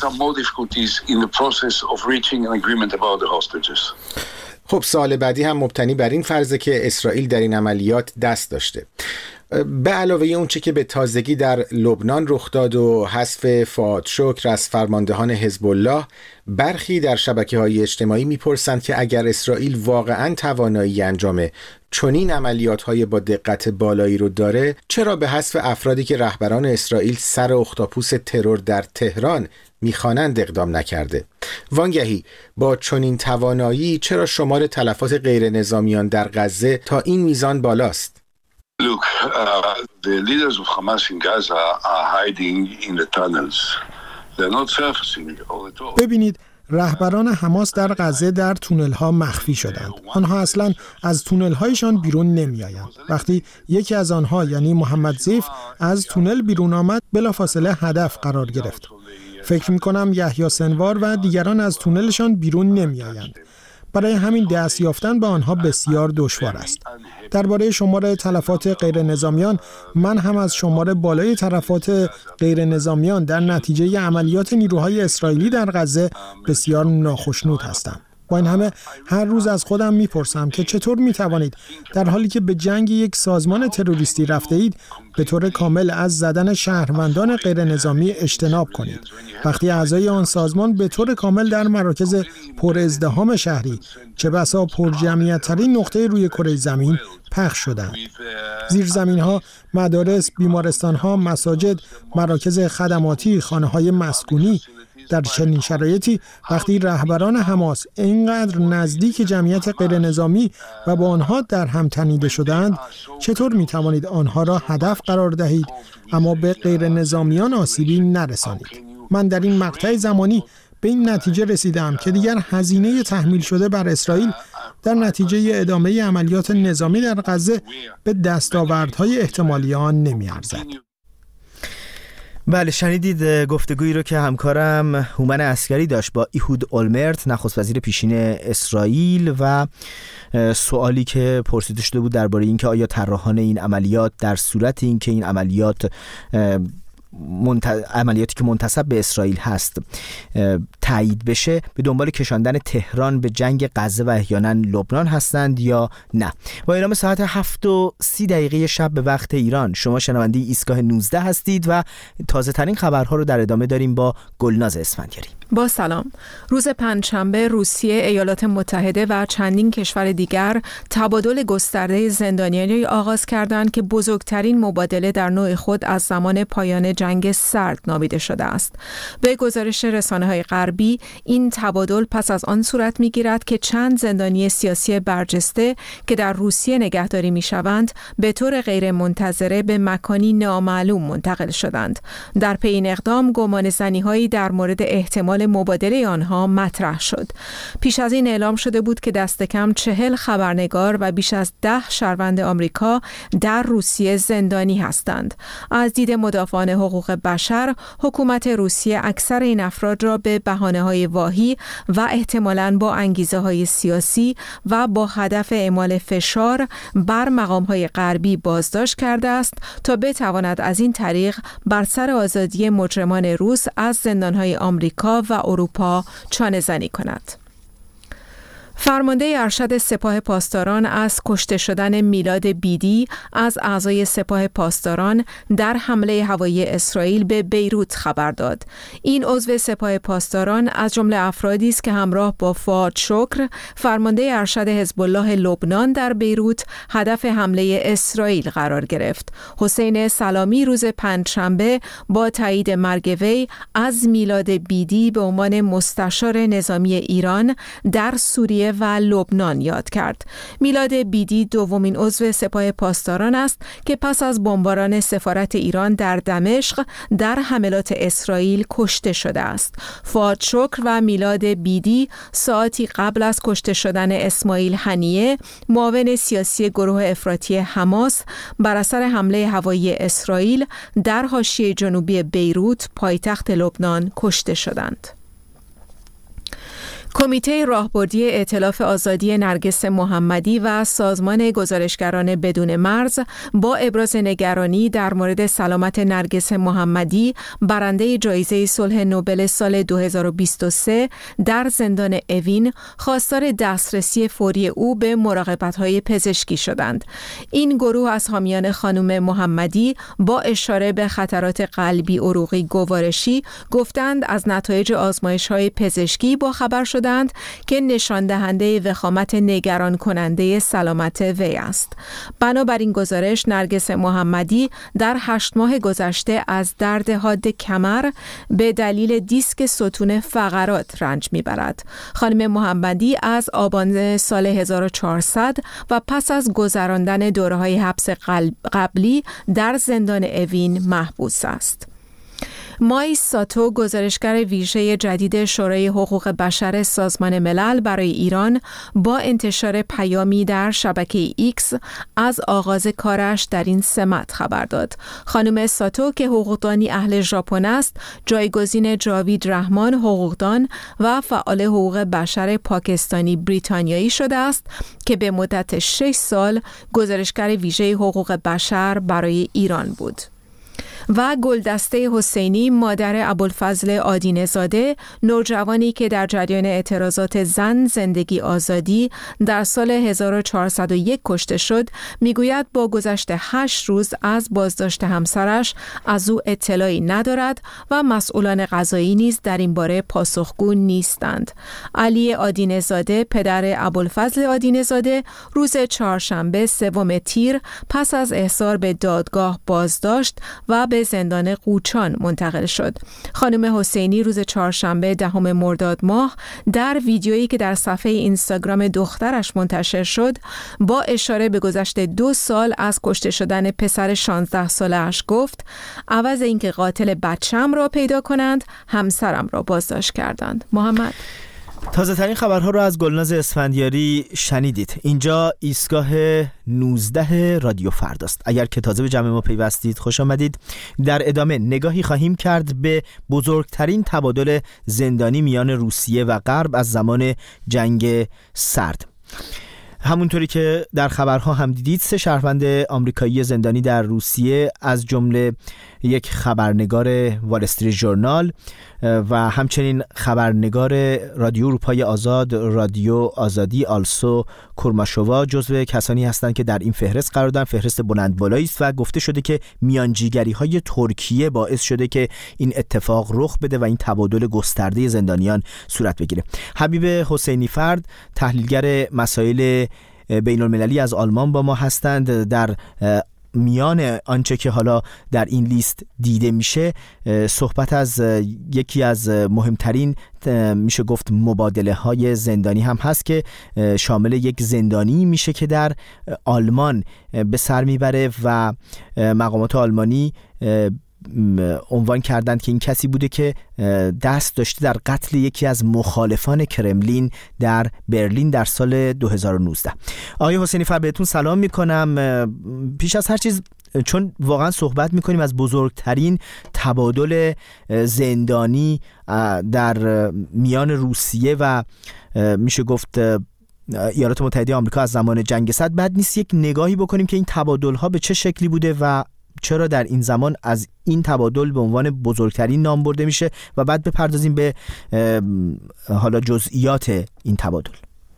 خب سوال بعدی هم مبتنی بر این فرضه که اسرائیل در این عملیات دست داشته. به علاوه اون چه که به تازگی در لبنان رخ داد و حذف فؤاد شکر از فرماندهان حزب الله، برخی در شبکه‌های اجتماعی میپرسند که اگر اسرائیل واقعاً توانایی انجام چنین عملیات‌های با دقت بالایی رو داره، چرا به حذف افرادی که رهبران اسرائیل سر اختاپوس ترور در تهران میخوانند اقدام نکرده؟ وانگهی با چنین توانایی چرا شمار تلفات غیر نظامیان در غزه تا این میزان بالاست؟ Look, uh, the leaders of Hamas in Gaza are hiding in the tunnels. They're not surfacing all at all. ببینید رهبران حماس در غزه در تونل ها مخفی شدند. آنها اصلا از تونل هایشان بیرون نمی آیند. وقتی یکی از آنها یعنی محمد زیف از تونل بیرون آمد بلافاصله هدف قرار گرفت. فکر می کنم یحیی سنوار و دیگران از تونلشان بیرون نمی آیند. برای همین دست یافتن به آنها بسیار دشوار است. درباره شمار تلفات غیر نظامیان، من هم از شمار بالای تلفات غیر نظامیان در نتیجه عملیات نیروهای اسرائیلی در غزه بسیار ناخشنود هستم. با این همه هر روز از خودم میپرسم که چطور میتوانید در حالی که به جنگ یک سازمان تروریستی رفته اید به طور کامل از زدن شهروندان غیر نظامی اجتناب کنید وقتی اعضای آن سازمان به طور کامل در مراکز پر ازدحام شهری چه بسا پر جمعیت ترین نقطه روی کره زمین پخش شدند. زیرزمین‌ها، مدارس، بیمارستان‌ها، مساجد، مراکز خدماتی، خانه‌های مسکونی. در چنین شرایطی وقتی رهبران حماس اینقدر نزدیک جمعیت غیر نظامی و با آنها در هم تنیده شدند، چطور می توانید آنها را هدف قرار دهید اما به غیر نظامیان آسیبی نرسانید؟ من در این مقطع زمانی به این نتیجه رسیدم که دیگر هزینه تحمیل شده بر اسرائیل در نتیجه ادامه عملیات نظامی در غزه به دستاوردهای احتمالی آن نمی ارزد. بله، شنیدید گفتگویی رو که همکارم هومن عسکری داشت با ایهود اولمرت، نخست وزیر پیشین اسرائیل، و سوالی که پرسیده شده بود درباره اینکه آیا طراحان این عملیات در صورت اینکه این عملیات منت... عملیاتی که منتسب به اسرائیل هست تایید بشه، به دنبال کشاندن تهران به جنگ غزه و احیانا لبنان هستند یا نه. با اعلام ساعت هفت و سی دقیقه شب به وقت ایران، شما شنونده ایستگاه نوزده هستید و تازه ترین خبرها رو در ادامه داریم با گلناز اسفندیاری. با سلام. روز پنجشنبه روسیه، ایالات متحده و چندین کشور دیگر تبادل گسترده زندانیانی آغاز کردند که بزرگترین مبادله در نوع خود از زمان پایان جنگ سرد نامیده شده است. به گزارش رسانه‌های غربی، این تبادل پس از آن صورت می‌گیرد که چند زندانی سیاسی برجسته که در روسیه نگهداری می‌شوند به طور غیرمنتظره به مکانی نامعلوم منتقل شدند. در پی این اقدام گمانه‌زنی‌هایی در مورد احتمال مبادله آنها مطرح شد. پیش از این اعلام شده بود که دست کم چهل خبرنگار و بیش از ده شهروند آمریکا در روسیه زندانی هستند. از دید مدافعان حقوق بشر، حکومت روسیه اکثر این افراد را به بهانه‌های واهی و احتمالاً با انگیزه‌های سیاسی و با هدف اعمال فشار بر مقام‌های غربی بازداشت کرده است تا بتواند از این طریق بر سر آزادی مجرمان روس از زندان‌های آمریکا و اروپا چانه زنی کند. فرمانده ارشد سپاه پاسداران از کشته شدن میلاد بیدی از اعضای سپاه پاسداران در حمله هوایی اسرائیل به بیروت خبر داد. این عضو سپاه پاسداران از جمله افرادی است که همراه با فؤاد شکر، فرمانده ارشد حزب الله لبنان در بیروت، هدف حمله اسرائیل قرار گرفت. حسین سلامی روز پنجشنبه با تایید مرگ وی از میلاد بیدی به عنوان مستشار نظامی ایران در سوریه و لبنان یاد کرد. میلاد بیدی دومین عضو سپاه پاسداران است که پس از بمباران سفارت ایران در دمشق در حملات اسرائیل کشته شده است. فؤاد شکر و میلاد بیدی ساعتی قبل از کشته شدن اسماعیل هنیه، معاون سیاسی گروه افراطی حماس، بر اثر حمله هوایی اسرائیل در حاشیه جنوبی بیروت، پایتخت لبنان، کشته شدند. کمیته راهبردی ائتلاف آزادی نرگس محمدی و سازمان گزارشگران بدون مرز با ابراز نگرانی در مورد سلامت نرگس محمدی، برنده جایزه صلح نوبل سال دو هزار و بیست و سه در زندان اوین، خواستار دسترسی فوری او به مراقبت‌های پزشکی شدند. این گروه از حامیان خانم محمدی با اشاره به خطرات قلبی عروقی گوارشی گفتند از نتایج آزمایش‌های پزشکی با خبر شد دند که نشان دهنده وخامت نگران کننده سلامت وی است. بنابراین گزارش، نرگس محمدی در هشت ماه گذشته از درد حاد کمر به دلیل دیسک ستون فقرات رنج میبرد. خانم محمدی از آبان سال هزار و چهارصد و پس از گذراندن دوره‌های حبس قبلی در زندان اوین محبوس است. مای ساتو، گزارشگر ویژه جدید شورای حقوق بشر سازمان ملل برای ایران، با انتشار پیامی در شبکه ایکس از آغاز کارش در این سمت خبر داد. خانم ساتو که حقوقدانی اهل ژاپن است، جایگزین جاوید رحمان، حقوقدان و فعال حقوق بشر پاکستانی بریتانیایی شده است که به مدت شش سال گزارشگر ویژه حقوق بشر برای ایران بود. و گلدسته حسینی، مادر ابوالفضل آدینه‌زاده، نوجوانی که در جریان اعتراضات زن زندگی آزادی در سال هزار و چهارصد و یک کشته شد، میگوید با گذشت هشت روز از بازداشت همسرش از او اطلاعی ندارد و مسئولان قضایی نیز در این باره پاسخگو نیستند. علی آدینه‌زاده، پدر ابوالفضل آدینه‌زاده، روز چهارشنبه سوم تیر پس از احضار به دادگاه بازداشت و به زندان قوچان منتقل شد. خانم حسینی روز چهارشنبه دهم مرداد ماه در ویدیویی که در صفحه اینستاگرام دخترش منتشر شد، با اشاره به گذشت دو سال از کشته شدن پسر شانزده ساله‌اش گفت: عوض اینکه قاتل بچه‌م را پیدا کنند، همسرم را بازداشت کردند. محمد تازه ترین خبرها رو از گلناز اسفندیاری شنیدید. اینجا ایستگاه نوزده رادیو فرداست. اگر که تازه به جمع ما پیوستید خوش آمدید. در ادامه نگاهی خواهیم کرد به بزرگترین تبادل زندانی میان روسیه و غرب از زمان جنگ سرد. همونطوری که در خبرها هم دیدید، سه شهروند آمریکایی زندانی در روسیه از جمله یک خبرنگار وال استریت ژورنال و همچنین خبرنگار رادیو اروپای آزاد، رادیو آزادی آلسو کورماشووا جزو کسانی هستند که در این فهرست قرار دارند. فهرست بلند بالایی است و گفته شده که میانجیگری های ترکیه باعث شده که این اتفاق رخ بده و این تبادل گسترده زندانیان صورت بگیره. حبیب حسینی فرد، تحلیلگر مسائل بین المللی از آلمان با ما هستند. در میان آنچه که حالا در این لیست دیده میشه صحبت از یکی از مهمترین میشه گفت مبادله های زندانی هم هست که شامل یک زندانی میشه که در آلمان به سر میبره و مقامات آلمانی عنوان کردند که این کسی بوده که دست داشته در قتل یکی از مخالفان کرملین در برلین در سال دو هزار و نوزده. آقای حسینی فر، بهتون سلام میکنم. پیش از هر چیز، چون واقعا صحبت میکنیم از بزرگترین تبادل زندانی در میان روسیه و میشه گفت ایالات متحده آمریکا از زمان جنگ سرد، بد نیست یک نگاهی بکنیم که این تبادل ها به چه شکلی بوده و چرا در این زمان از این تبادل به عنوان بزرگترین نام برده میشه و بعد بپردازیم به حالا جزئیات این تبادل.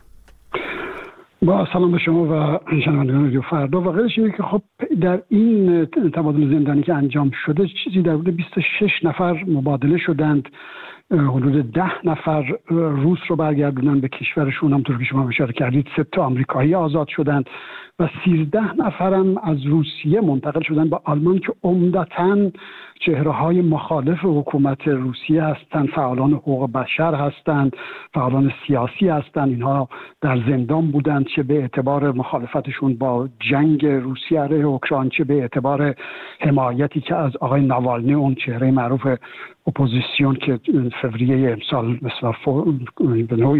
با سلام به شما و شنوندگان رادیو فردا. واقعیش اینه که خب در این تبادل زندانی که انجام شده چیزی در حدود بیست و شش نفر مبادله شدند. حدود ده نفر روس رو برگردونن به کشورشون، همونطور که شما اشاره کردید سه تا آمریکایی آزاد شدند و سیزده نفرم از روسیه منتقل شدن به آلمان که عمدتاً چهره‌های مخالف حکومت روسیه هستند، فعالان حقوق بشر هستند، فعالان سیاسی هستند. اینها در زندان بودند، چه به اعتبار مخالفتشون با جنگ روسیه علیه اوکراین، چه به اعتبار حمایتی که از آقای ناوالنی، اون چهره معروف اپوزیسیون که فوریه امسال مثلا به نوعی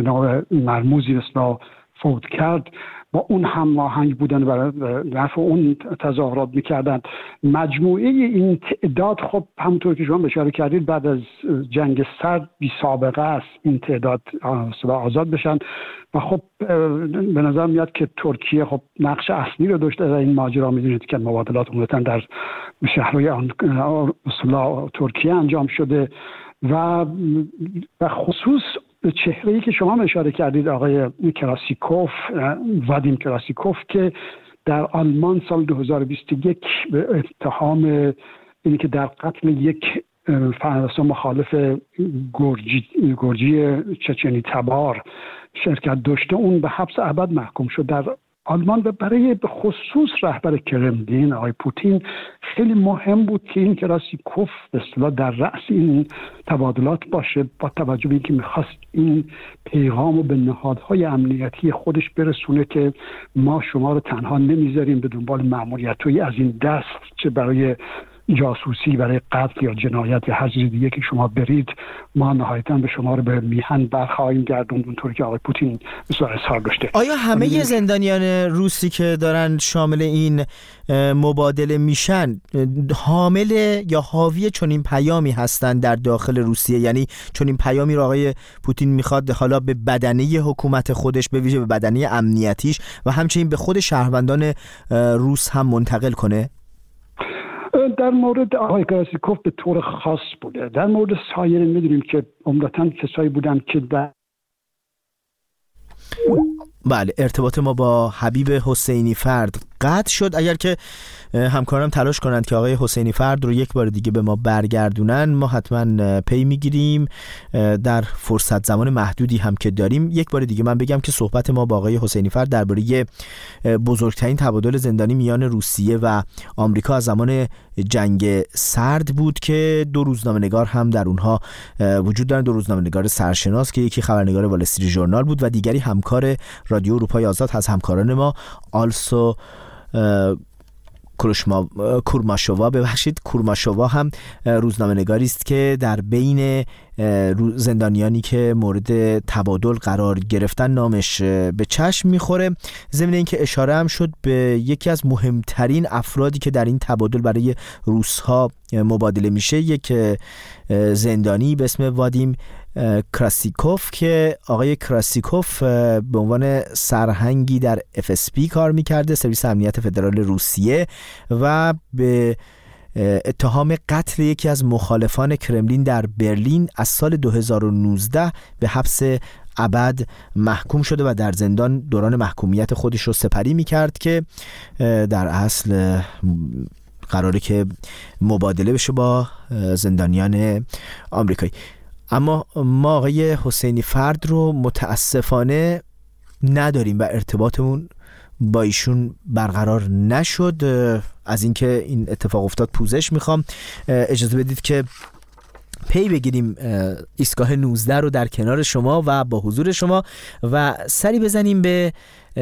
مرموزی مثلا فوت کرد، با اون هم آهنگ بودن و نفع اون تظاهرات میکردن. مجموعه این تعداد خب همونطور که شما اشاره کردید بعد از جنگ سرد بی سابقه است این تعداد آزاد بشن و خب به نظر میاد که ترکیه خب نقش اصلی رو داشته در این ماجرا. میدونید که مبادلات عمدتاً در شهرهای اصلا ترکیه انجام شده و به خصوص چهره‌ای که شما اشاره کردید آقای کراسیکوف، وادیم کراسیکوف، که در آلمان سال دو هزار و بیست و یک به اتهام اینی که در قتل یک فرانسه مخالف گورجی گورجی چچنی تبار شرکت داشته، اون به حبس ابد محکوم شد. در آلمان و برای به خصوص رهبر کرملین آقای پوتین خیلی مهم بود که این کراسیکوف به اصطلاح در رأس این تبادلات باشه، با توجه به اینکه میخواست این پیغام رو به نهادهای امنیتی خودش برسونه که ما شما رو تنها نمیذاریم به دنبال مأموریت‌هایی از این دست، چه برای جاسوسی، برای قتل یا جنایت یا هر چیز دیگه که شما برید، ما نهایتاً به شما رو به میهن برخواهیم گردوند، اونطوری که آقای پوتین بسیار اظهار داشته. آیا همه ی زندانیان روسی که دارن شامل این مبادله میشن حامل یا حاوی چنین پیامی هستن در داخل روسیه؟ یعنی چنین پیامی رو آقای پوتین میخواد حالا به بدنه حکومت خودش، به ویژه به بدنه امنیتیش و همچنین به خود شهروندان روس هم منتقل کنه؟ در مورد آقای کراسیکوف به طور خاص بوده. در مورد سایر میدونیم که عمدتاً کسایی بودن که در بله، ارتباط ما با حبیب حسینی فرد قطع شد. اگر که همکارم تلاش کنند که آقای حسینی فرد رو یک بار دیگه به ما برگردونن، ما حتما پی میگیریم در فرصت زمان محدودی هم که داریم. یک بار دیگه من بگم که صحبت ما با آقای حسینی فرد درباره بزرگترین تبادل زندانی میان روسیه و آمریکا از زمان جنگ سرد بود که دو روزنامه‌نگار هم در اونها وجود دارن، دو روزنامه‌نگار سرشناس که یکی خبرنگار وال استریت ژورنال بود و دیگری همکار رادیو اروپای آزاد از همکاران ما آلسو کورماشووا ببخشید کورماشووا هم روزنامه‌نگاری است که در بین زندانیانی که مورد تبادل قرار گرفتن نامش به چشم میخوره، ضمن اینکه اشاره هم شد به یکی از مهمترین افرادی که در این تبادل برای روس‌ها مبادله میشه، یک زندانی به اسم وادیم کراسیکوف که آقای کراسیکوف به عنوان سرهنگی در اف اس پی کار میکرده، سرویس امنیت فدرال روسیه، و به اتهام قتل یکی از مخالفان کرملین در برلین از سال دو هزار و نوزده به حبس ابد محکوم شده و در زندان دوران محکومیت خودش رو سپری میکرد که در اصل قراره که مبادله بشه با زندانیان آمریکایی. اما ما آقای حسینی فرد رو متاسفانه نداریم و ارتباطمون با ایشون برقرار نشد. از اینکه این اتفاق افتاد پوزش میخوام. اجازه بدید که پی بگیریم ایستگاه نوزده رو در کنار شما و با حضور شما و سری بزنیم به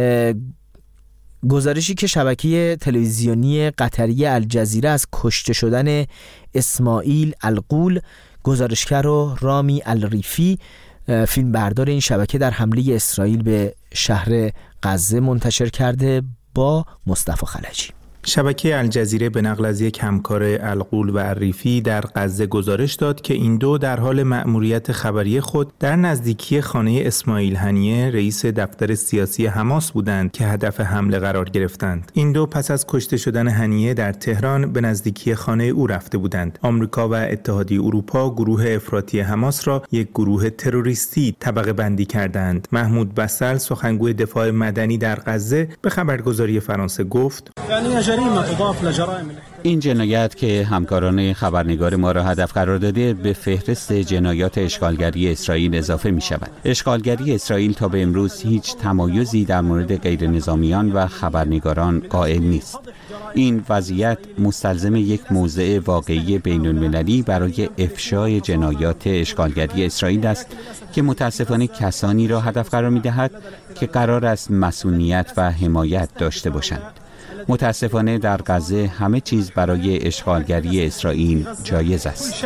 گزارشی که شبکه تلویزیونی قطری الجزیره از کشته شدن اسماعیل الغول، گزارشگر و رامی الریفی، فیلم بردار این شبکه، در حمله اسرائیل به شهر غزه منتشر کرده با مصطفی خلجی. شبکه الجزیره به نقل از یک همکار الغول و الریفی در غزه گزارش داد که این دو در حال مأموریت خبری خود در نزدیکی خانه اسماعیل هنیه، رئیس دفتر سیاسی حماس بودند که هدف حمله قرار گرفتند. این دو پس از کشته شدن هنیه در تهران به نزدیکی خانه او رفته بودند. آمریکا و اتحادیه اروپا گروه افراطی حماس را یک گروه تروریستی طبقه بندی کردند. محمود بسل، سخنگوی دفاع مدنی در غزه، به خبرگزاری فرانسه گفت: این جنایت که همکاران خبرنگار ما را هدف قرار داده به فهرست جنایات اشغالگری اسرائیل اضافه می شود. اشغالگری اسرائیل تا به امروز هیچ تمایزی در مورد غیر نظامیان و خبرنگاران قائل نیست. این وضعیت مستلزم یک موضع واقعی بین المللی برای افشای جنایات اشغالگری اسرائیل است که متاسفانه کسانی را هدف قرار می دهد که قرار است مسئولیت و حمایت داشته باشند. متاسفانه در غزه همه چیز برای اشغالگری اسرائیل جایز است.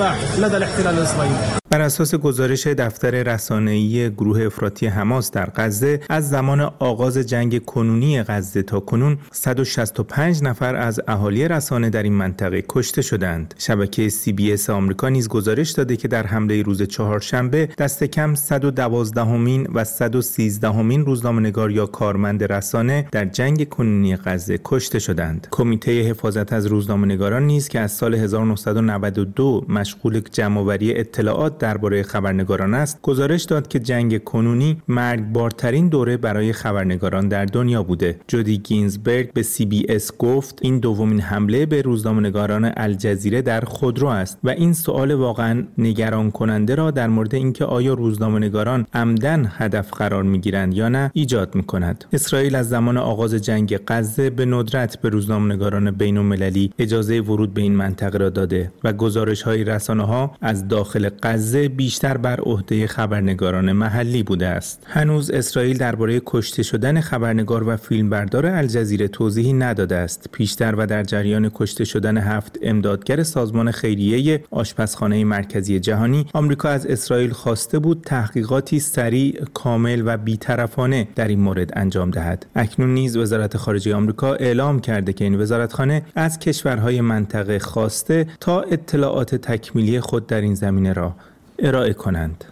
بر اساس گزارش دفتر رسانه‌ای گروه افراطی حماس در غزه، از زمان آغاز جنگ کنونی غزه تا کنون صد و شصت و پنج نفر از اهالی رسانه در این منطقه کشته شدند. شبکه سی بی اس آمریکا نیز گزارش داده که در حمله روز چهارشنبه دست کم صد و دوازدهمین و صد و سیزدهمین روزنامه‌نگار یا کارمند رسانه در جنگ کنونی غزه کشته شدند. کمیته حفاظت از روزنامه‌نگاران نیز که از سال هزار و نهصد و نود و دو مشغول جمع‌آوری اطلاعات درباره خبرنگاران است، گزارش داد که جنگ کنونی مرگبارترین دوره برای خبرنگاران در دنیا بوده. جودی گینزبرگ به سی بی اس گفت: این دومین حمله به روزنامه‌نگاران الجزیره در خودرو است و این سوال واقعا نگران کننده را در مورد اینکه آیا روزنامه‌نگاران عمدن هدف قرار می‌گیرند یا نه ایجاد می‌کند. اسرائیل از زمان آغاز جنگ غزه به ندرت به روزنامه‌نگاران بین‌المللی اجازه ورود به این منطقه را داده و گزارش‌های رسانه‌ها از داخل غزه بیشتر بر عهده خبرنگاران محلی بوده است. هنوز اسرائیل درباره کشته شدن خبرنگار و فیلمبردار الجزیره توضیحی نداده است. پیشتر و در جریان کشته شدن هفت امدادگر سازمان خیریه آشپزخانه مرکزی جهانی، آمریکا از اسرائیل خواسته بود تحقیقاتی سریع، کامل و بی‌طرفانه در این مورد انجام دهد. اکنون نیز وزارت خارجه آمریکا اعلام کرده که این وزارتخانه از کشورهای منطقه خواسته تا اطلاعات تکمیلی خود در این زمینه را ارائه کنند.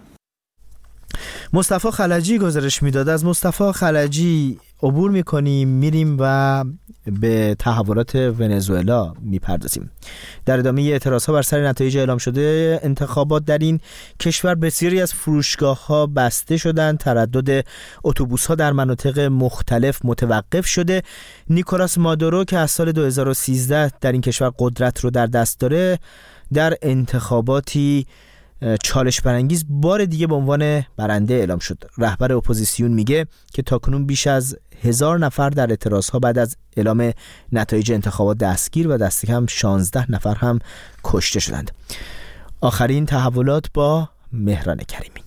مصطفی خلجی گزارش میداد. از مصطفی خلجی عبور میکنیم، میریم و به تحولات ونزوئلا میپردازیم. در ادامه اعتراضها بر سر نتایج اعلام شده انتخابات در این کشور، بسیاری از فروشگاه‌ها بسته شدند، تردد اتوبوس‌ها در مناطق مختلف متوقف شده. نیکولاس مادورو که از سال دو هزار و سیزده در این کشور قدرت رو در دست داره، در انتخاباتی چالش برانگیز بار دیگه به عنوان برنده اعلام شد. رهبر اپوزیسیون میگه که تاکنون بیش از هزار نفر در اعتراضها بعد از اعلام نتایج انتخابات دستگیر و دست کم شانزده نفر هم کشته شدند. آخرین تحولات با مهران کریمی.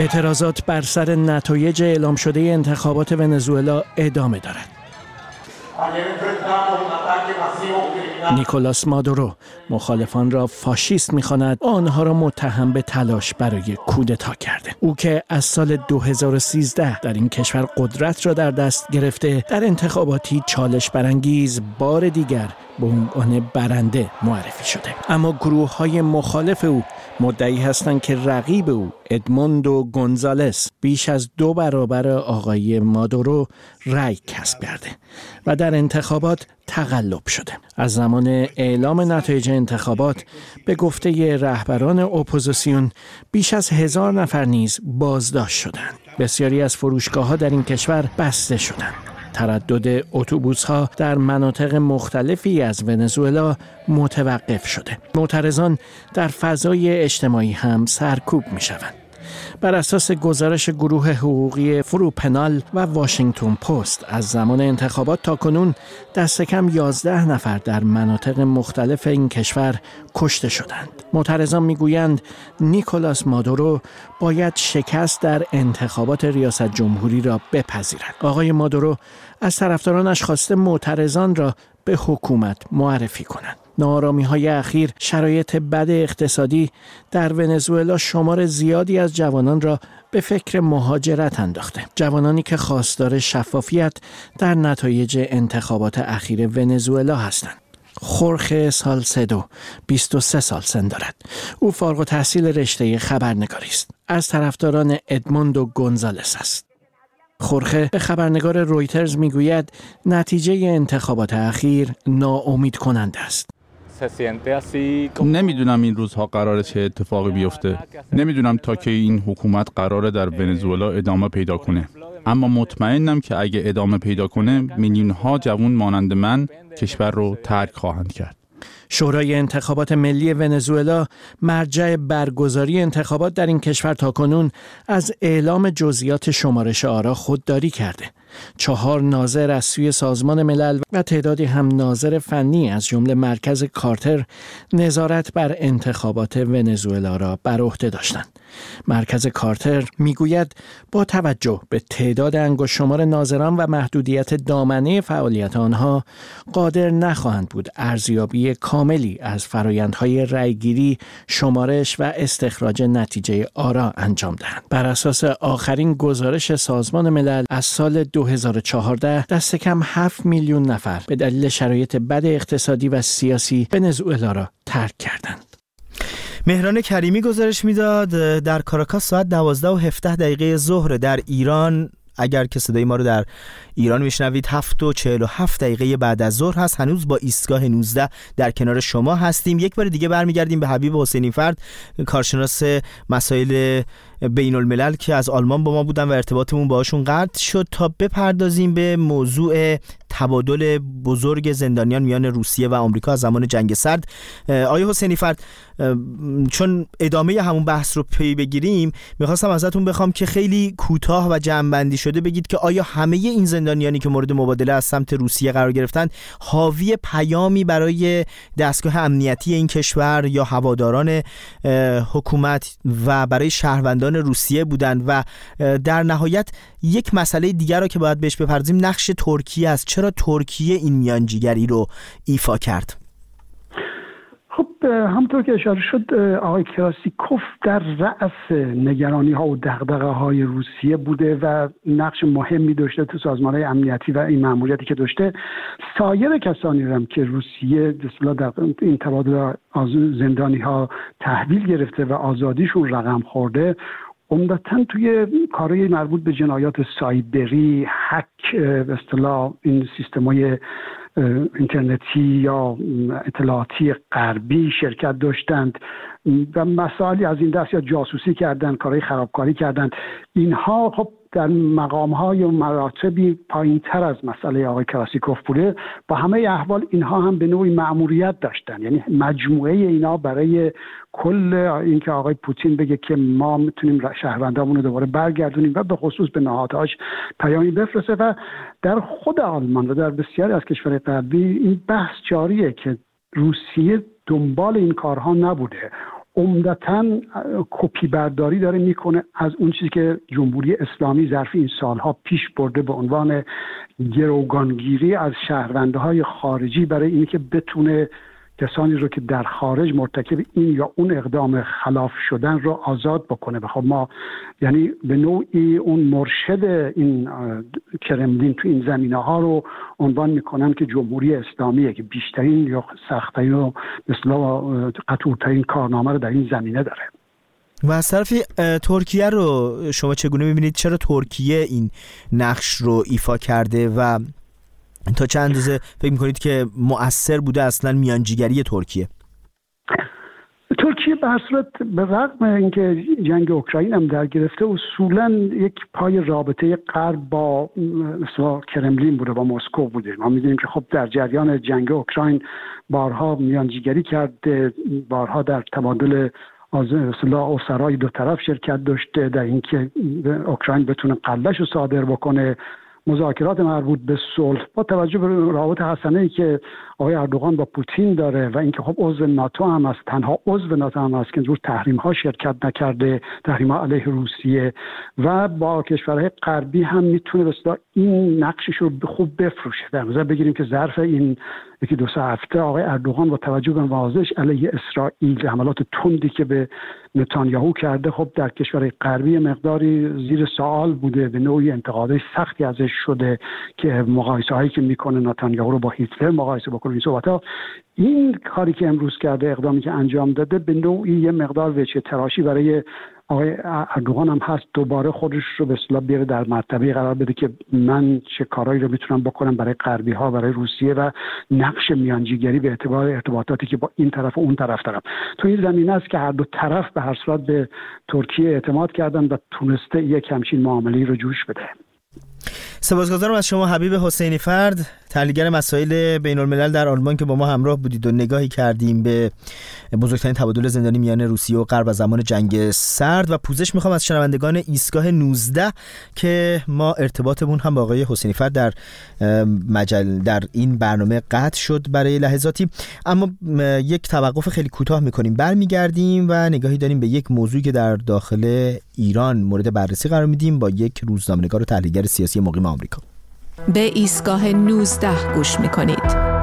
اعتراضات بر سر نتایج اعلام شده انتخابات ونزوئلا ادامه دارد. نیکولاس مادورو مخالفان را فاشیست می‌خواند، آنها را متهم به تلاش برای کودتا کرده. او که از سال دو هزار و سیزده در این کشور قدرت را در دست گرفته، در انتخاباتی چالش برانگیز بار دیگر به عنوان برنده معرفی شده. اما گروه‌های مخالف او مدعی هستند که رقیب او ادموندو گونزالس بیش از دو برابر آقای مادورو رأی کسب کرده و در انتخابات تقلب شده. از زمان اعلام نتایج انتخابات به گفته رهبران اپوزیسیون بیش از هزار نفر نیز بازداشت شدند. بسیاری از فروشگاه‌ها در این کشور بسته شدند. تردد اتوبوس‌ها در مناطق مختلفی از ونزوئلا متوقف شده. معترضان در فضای اجتماعی هم سرکوب می‌شوند. بر اساس گزارش گروه حقوقی فروپنال و واشنگتن پست، از زمان انتخابات تا کنون دست کم یازده نفر در مناطق مختلف این کشور کشته شدند. معترضان میگویند نیکولاس مادورو باید شکست در انتخابات ریاست جمهوری را بپذیرد. آقای مادورو از طرفدارانش خواسته معترضان را به حکومت معرفی کنند. ناآرامی‌های اخیر، شرایط بد اقتصادی در ونزوئلا شمار زیادی از جوانان را به فکر مهاجرت انداخته. جوانانی که خواستار شفافیت در نتایج انتخابات اخیر ونزوئلا هستند. خورخه سالسدو بیست و سه سال سن دارد. او فارغ التحصیل رشته خبرنگاری است. از طرفداران ادموندو گونزالس است. خورخه به خبرنگار رویترز میگوید نتیجه انتخابات اخیر ناامید کننده است. نمیدونم این روزها قراره چه اتفاقی بیفته. نمیدونم تا که این حکومت قراره در ونزوئلا ادامه پیدا کنه. اما مطمئنم که اگه ادامه پیدا کنه میلیون ها جوان مانند من کشور رو ترک خواهند کرد. شورای انتخابات ملی ونزوئلا، مرجع برگزاری انتخابات در این کشور، تاکنون از اعلام جزئیات شمارش آرا خودداری کرده. چهار ناظر از سوی سازمان ملل و تعدادی هم ناظر فنی از جمله مرکز کارتر نظارت بر انتخابات ونزوئلا را بر عهده داشتند. مرکز کارتر میگوید با توجه به تعداد انگشت شمار ناظران و محدودیت دامنه فعالیت آنها قادر نخواهند بود ارزیابی کاملی از فرآیندهای رأیگیری، شمارش و استخراج نتیجه آرا انجام دهند. بر اساس آخرین گزارش سازمان ملل از سال دو هزار و چهارده دست کم هفت میلیون نفر به دلیل شرایط بد اقتصادی و سیاسی ونزوئلا را ترک کردند. مهران کریمی گزارش میداد در کاراکاس ساعت دوازده و هفده دقیقه ظهر، در ایران اگر که صدای ما رو در ایران میشنوید هفت و چهل و هفت دقیقه بعد از ظهر هست. هنوز با ایستگاه نوزده در کنار شما هستیم. یک بار دیگه برمیگردیم به حبیب حسینی فرد، کارشناس مسائل بین الملل که از آلمان با ما بودن و ارتباطمون باهاشون قطع شد، تا بپردازیم به موضوع تبادل بزرگ زندانیان میان روسیه و آمریکا از زمان جنگ سرد. آقای حسینی فرد، چون ادامه همون بحث رو پی بگیریم، میخواستم ازتون بخوام که خیلی کوتاه و جمع‌بندی شده بگید که آیا همه این زندانیانی که مورد مبادله از سمت روسیه قرار گرفتن حاوی پیامی برای دستگاه امنیتی این کشور یا هواداران حکومت و برای شهروندان روسیه بودند؟ و در نهایت یک مسئله دیگر رو که باید بهش بپردازیم نقش ترکیه است. چرا ترکیه این میانجیگری رو ایفا کرد؟ خب همونطور که اشاره شد، آقای کراسیکوف در رأس نگرانی ها و دغدغه های روسیه بوده و نقش مهمی داشته تو سازمان های امنیتی و این مأموریتی که داشته. سایر کسانی هم که روسیه در این تبادل زندانی ها تحویل گرفته و آزادیشون رقم خورده، عمدتاً توی کارهای مربوط به جنایات سایبری، هک به اصطلاح این سیستم‌های اینترنتی یا اطلاعاتی غربی شرکت داشتند و مسائلی از این دست، یا جاسوسی کردند، کارهای خرابکاری کردند. اینها خب در مقام‌های و مراتبی پایین‌تر از مسئله آقای کراسیکوف بوده. با همه احوال اینها هم به نوعی مأموریت داشتن، یعنی مجموعه اینا برای کل اینکه آقای پوتین بگه که ما میتونیم شهروندامون رو دوباره برگردونیم و به خصوص به نهادهاش پیامی بفرسته. و در خود آلمان و در بسیاری از کشورهای غربی این بحث جاریه که روسیه دنبال این کارها نبوده. عمدتاً کپی برداری داره میکنه از اون چیزی که جمهوری اسلامی ظرف این سالها پیش برده به عنوان گروگانگیری از شهروندهای خارجی برای اینکه بتونه کسانی رو که در خارج مرتکب این یا اون اقدام خلاف شدن رو آزاد بکنه. و خب ما یعنی به نوعی اون مرشد این کرملین تو این زمینه ها رو عنوان میکنن که جمهوری اسلامیه که بیشترین یا سخت‌ترین و مثلا قطورترین کارنامه رو در این زمینه داره. و از طرفی ترکیه رو شما چگونه میبینید؟ چرا ترکیه این نقش رو ایفا کرده و تا چند اندازه فکر میکنید که مؤثر بوده اصلا میانجیگری ترکیه؟ ترکیه به هر صورت به رغم اینکه جنگ اوکراین هم در گرفته اصولا یک پای رابطه غرب با مثلا کرملین بوده، با مسکو بوده. ما میدونیم که خب در جریان جنگ اوکراین بارها میانجیگری کرده، بارها در تبادل اصلا اسرای دو طرف شرکت داشته در اینکه اوکراین بتونه قله‌اش رو صادر بکنه. مذاکرات مربوط به صلح با توجه به روابط حسنه‌ای که آقای اردوغان با پوتین داره و اینکه خب عضو ناتو هم است، تنها عضو ناتو هم است که جور تحریم‌ها شرکت نکرده، تحریم‌ها علیه روسیه، و با کشورهای غربی هم میتونه بسیار این نقشش رو خوب بفروشه. در نظر بگیریم که ظرف این یکی دو سه هفته آقای اردوغان با توجه به مواضعش علیه اسرائیل، حملات تندی که به نتانیاهو کرده، خب در کشورهای غربی مقداری زیر سوال بوده، به نوعی انتقادهای سختی ازش شده که مقایسه هایی که میکنه نتانیاهو رو با هیتلر مقایسه بکنه. این صحبت‌ها، این کاری که امروز کرده، اقدامی که انجام داده، به نوعی یه مقدار وجه تراشی برای آقای اردوغان هم هست، دوباره خودش رو به اصطلاح بیاره در مرتبه قرار بده که من چه کارهایی رو میتونم بکنم برای غربی ها، برای روسیه، و نقش میانجیگری به اعتبار ارتباطاتی که با این طرف و اون طرف دارم. تو این زمینه است که هر دو طرف به هر صورت به ترکیه اعتماد کردن و تونسته یک همچین معامله‌ای رو جوش بده. سپاسگزارم از شما حبیب حسینی فرد، تحلیلگر مسائل بین الملل در آلمان، که با ما همراه بودید و نگاهی کردیم به بزرگترین تبادل زندانی میان روسیه و غرب از زمان جنگ سرد. و پوزش میخوام از شنوندگان ایستگاه نوزده که ما ارتباطمون هم با آقای حسینی فرد در مجل در این برنامه قطع شد برای لحظاتی، اما یک توقف خیلی کوتاه میکنیم، برمیگردیم و نگاهی داریم به یک موضوعی که در داخل ایران مورد بررسی قرار میدیم با یک روزنامه‌نگار و تحلیلگر سیاسی مقیم آمریکا. به ایستگاه نوزده گوش میکنید.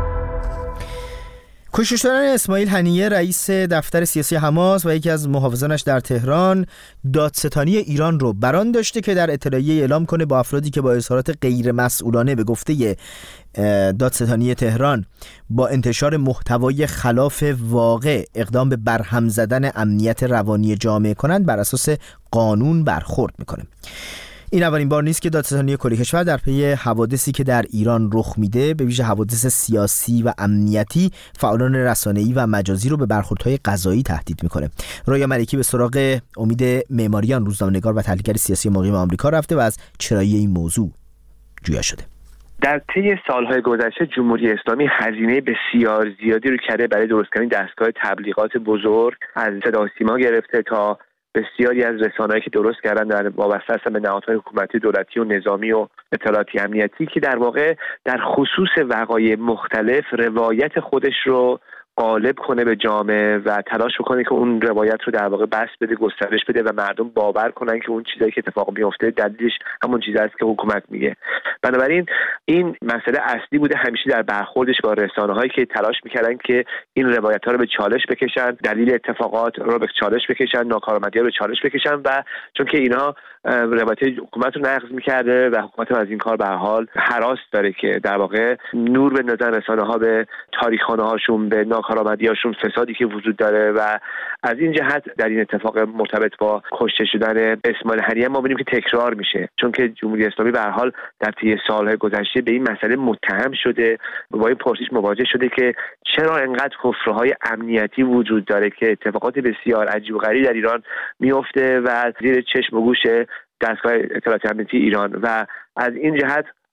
کشته شدن اسماعیل هنیه رئیس دفتر سیاسی حماس و یکی از محافظانش در تهران دادستانی ایران رو بران داشته که در اطلاعیه اعلام کنه با افرادی که با اظهارات غیر مسئولانه به گفته دادستانی تهران با انتشار محتوای خلاف واقع اقدام به برهم زدن امنیت روانی جامعه کنند بر اساس قانون برخورد میکنه. این اولین بار نیست که دادستانی کل کشور در پی حوادثی که در ایران رخ میده، به ویژه حوادث سیاسی و امنیتی، فعالان رسانه‌ای و مجازی رو به برخوردهای قضایی تهدید میکنه. رایا ملکی به سراغ امید معماریان، روزنامه‌نگار و تحلیلگر سیاسی مقیم آمریکا رفته و از چرایی این موضوع جویا شده. در طی سالهای گذشته جمهوری اسلامی هزینه بسیار زیادی رو کرده برای درست کردن دستگاه تبلیغات بزرگ، از صدا و سیما گرفته تا بسیاری از رسانه‌ای که درست کردن در وابسته هستن به نهادهای حکومتی، دولتی و نظامی و اطلاعاتی امنیتی، که در واقع در خصوص وقایع مختلف روایت خودش رو غالب کنه به جامعه و تلاش بکنه که اون روایت رو در واقع بس بده، گسترش بده و مردم باور کنن که اون چیزایی که اتفاق میفته دلیلش همون چیزی است که حکومت میگه. بنابراین این مسئله اصلی بوده همیشه در برخوردش با رسانه‌هایی که تلاش میکردن که این روایت‌ها رو به چالش بکشن، دلیل اتفاقات رو به چالش بکشن، ناکارآمدی‌ها رو به چالش بکشن، و چون که اینا روایت حکومت رو نقض میکرده و حکومت از این کار به هر حال هراس داره که در واقع نور بندازن رسانه‌ها به تاریخ‌خانه‌هاشون، به ناکارآمدی‌هاشون، فسادی که وجود داره. و از این جهت در این اتفاق مرتبط با کشته شدن اسماعیل هنیه ما ببینیم که تکرار میشه، چون که جمهوری اسلامی به هر حال در طی سال‌های گذشته به این مسئله متهم شده و با این پرسش مواجه شده که چرا انقدر حفره‌های امنیتی وجود داره که اتفاقات بسیار عجیب و غریب در ایران میفته و زیر چشم و گوش دستگاه اطلاعاتی امنیتی ایران. و از این جهت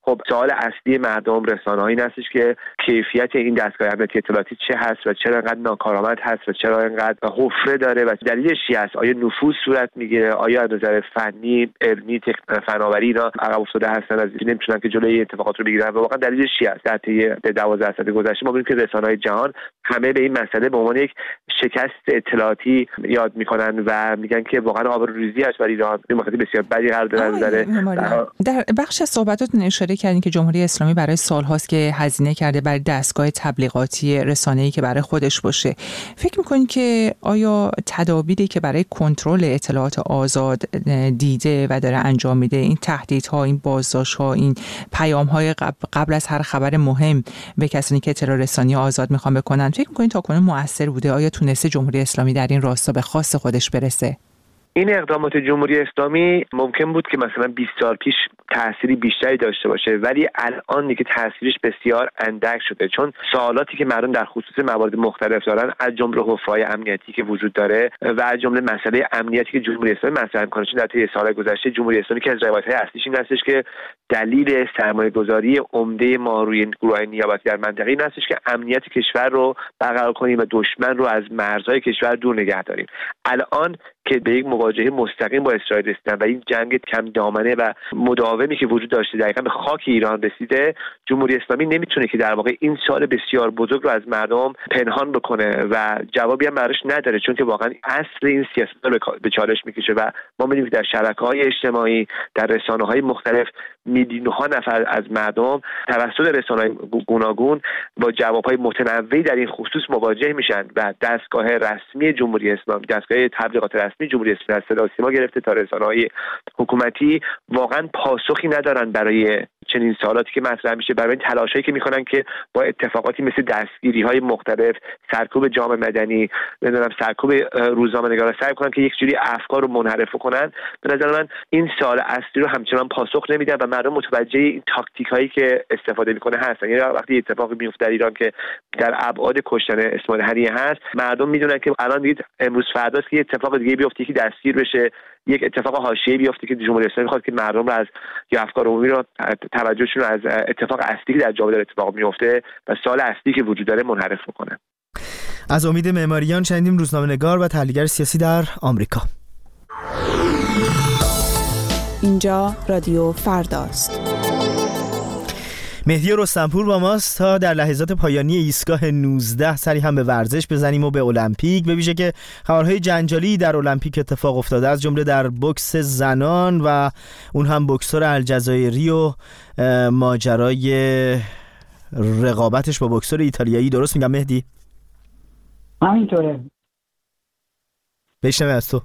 خب سوال اصلی مردم رسانه‌ای این هستش که کیفیت این دستگاه امنیتی اطلاعاتی چه هست و چرا اینقدر ناکارآمد هست و چرا اینقدر حفره داره و دلیلش چی است؟ آیا نفوذ صورت میگیره؟ آیا از نظر فنی، علمی، فناوری اینا عقب افتاده هستن از نمیتونن که جلوی اتفاقات رو بگیرن و واقعا دلیلش چی است؟ در طی دوازده سال گذشته ما دیدیم که رسانه‌های جهان همه به این مسئله به عنوان یک شکست اطلاعاتی یاد میکنن و میگن که واقعا آبروریزی است برای ایران، نمایش بسیار بدی قرار داره. در بخش از صحبتاتون اشاره کردین که جمهوری اسلامی برای سالهاست که هزینه کرده برای دستگاه تبلیغاتی رسانه‌ای که برای خودش باشه. فکر میکنین که آیا تدابیری که برای کنترل اطلاعات آزاد دیده و داره انجام میده، این تهدیدها، این بازداشت‌ها، این پیام‌های قبل از هر خبر مهم به کسانی که اطلاع رسانی آزاد میخوان بکنن، فکر میکنین تاکنون مؤثر بوده؟ آیا تونسته جمهوری اسلامی در این راستا به خواست خودش برسه؟ این اقدامات جمهوری اسلامی ممکن بود که مثلا بیست سال پیش تأثیری بیشتری داشته باشه، ولی الان دیگه تأثیرش بسیار اندک شده، چون سوالاتی که مردم در خصوص موارد مختلف دارن، از جمله حفره‌های امنیتی که وجود داره و از جمله مسئله امنیتی که جمهوری اسلامی مطرح می‌کنه، چون در طی سال‌های گذشته جمهوری اسلامی که از روایت‌های اصلیش این هستش که دلیل سرمایه‌گذاری عمده ما روی گروه‌های نیابتی در منطقه این هستش که امنیت کشور رو برقرار کنیم و دشمن رو از مرزهای کشور دور نگه داریم. الان که به یک مواجهه مستقیم با اسرائیل رسیدن و این جنگ کم دامنه و مداومی که وجود داشته دقیقاً به خاک ایران رسیده، جمهوری اسلامی نمیتونه که در واقع این سال بسیار بزرگ رو از مردم پنهان بکنه و جوابی هم براش نداره، چون که واقعا اصل این سیاست رو به چالش میکشه و ما می‌بینیم که در شبکه‌های اجتماعی، در رسانه‌های مختلف میلیون‌ها نفر از مردم توسط رسانه‌های گوناگون با جواب‌های متنوعی در این خصوص مواجه میشن و دستگاه رسمی جمهوری اسلامی، دستگاه تبلیغات رسمی جمهوری اسلامی از صدا و سیما گرفته تا رسانه‌های حکومتی واقعا پاسخی ندارن برای چنین سوالاتی که مطرح میشه، برای این تلاشایی که میکنن که با اتفاقاتی مثل دستگیری‌های مختلف، سرکوب جامعه مدنی، نمیدونم سرکوب روزنامه‌نگارا سعی کنن که یک جوری افکار رو منحرف کنن. به نظر من این سوال اصلی رو همچنان پاسخ نمیدن و مردم متوجه این تاکتیکایی که استفاده میکنه هستن. یعنی وقتی اتفاقی میفته در ایران که در ابعاد کشتن اسماعیل هنیه هست، مردم میدونن که الان دیگه امروز فرداست که اتفاق دیگه بیفته که دستگیر بشه، یک اتفاق حاشیه‌ای بیفته که جمهوری اسلامی میخواد که مردم رو از یا افکار عمومی رو توجهشون رو از اتفاق اصلی که در جامعه داره اتفاق میفته و سوال اصلی که وجود داره منحرف کنه. از امید معماریان شنیدیم، روزنامه‌نگار و تحلیلگر سیاسی در آمریکا. اینجا رادیو فرداست. مهدی رستمپور با ماست تا در لحظات پایانی ایستگاه نوزده سری هم به ورزش بزنیم و به المپیک، به ویژه که خبرهای جنجالی در المپیک اتفاق افتاده، از جمله در بوکس زنان و اون هم بوکسور الجزایری و ماجرای رقابتش با بوکسور ایتالیایی. درست میگم مهدی؟ همینطوره. بشنویم از تو.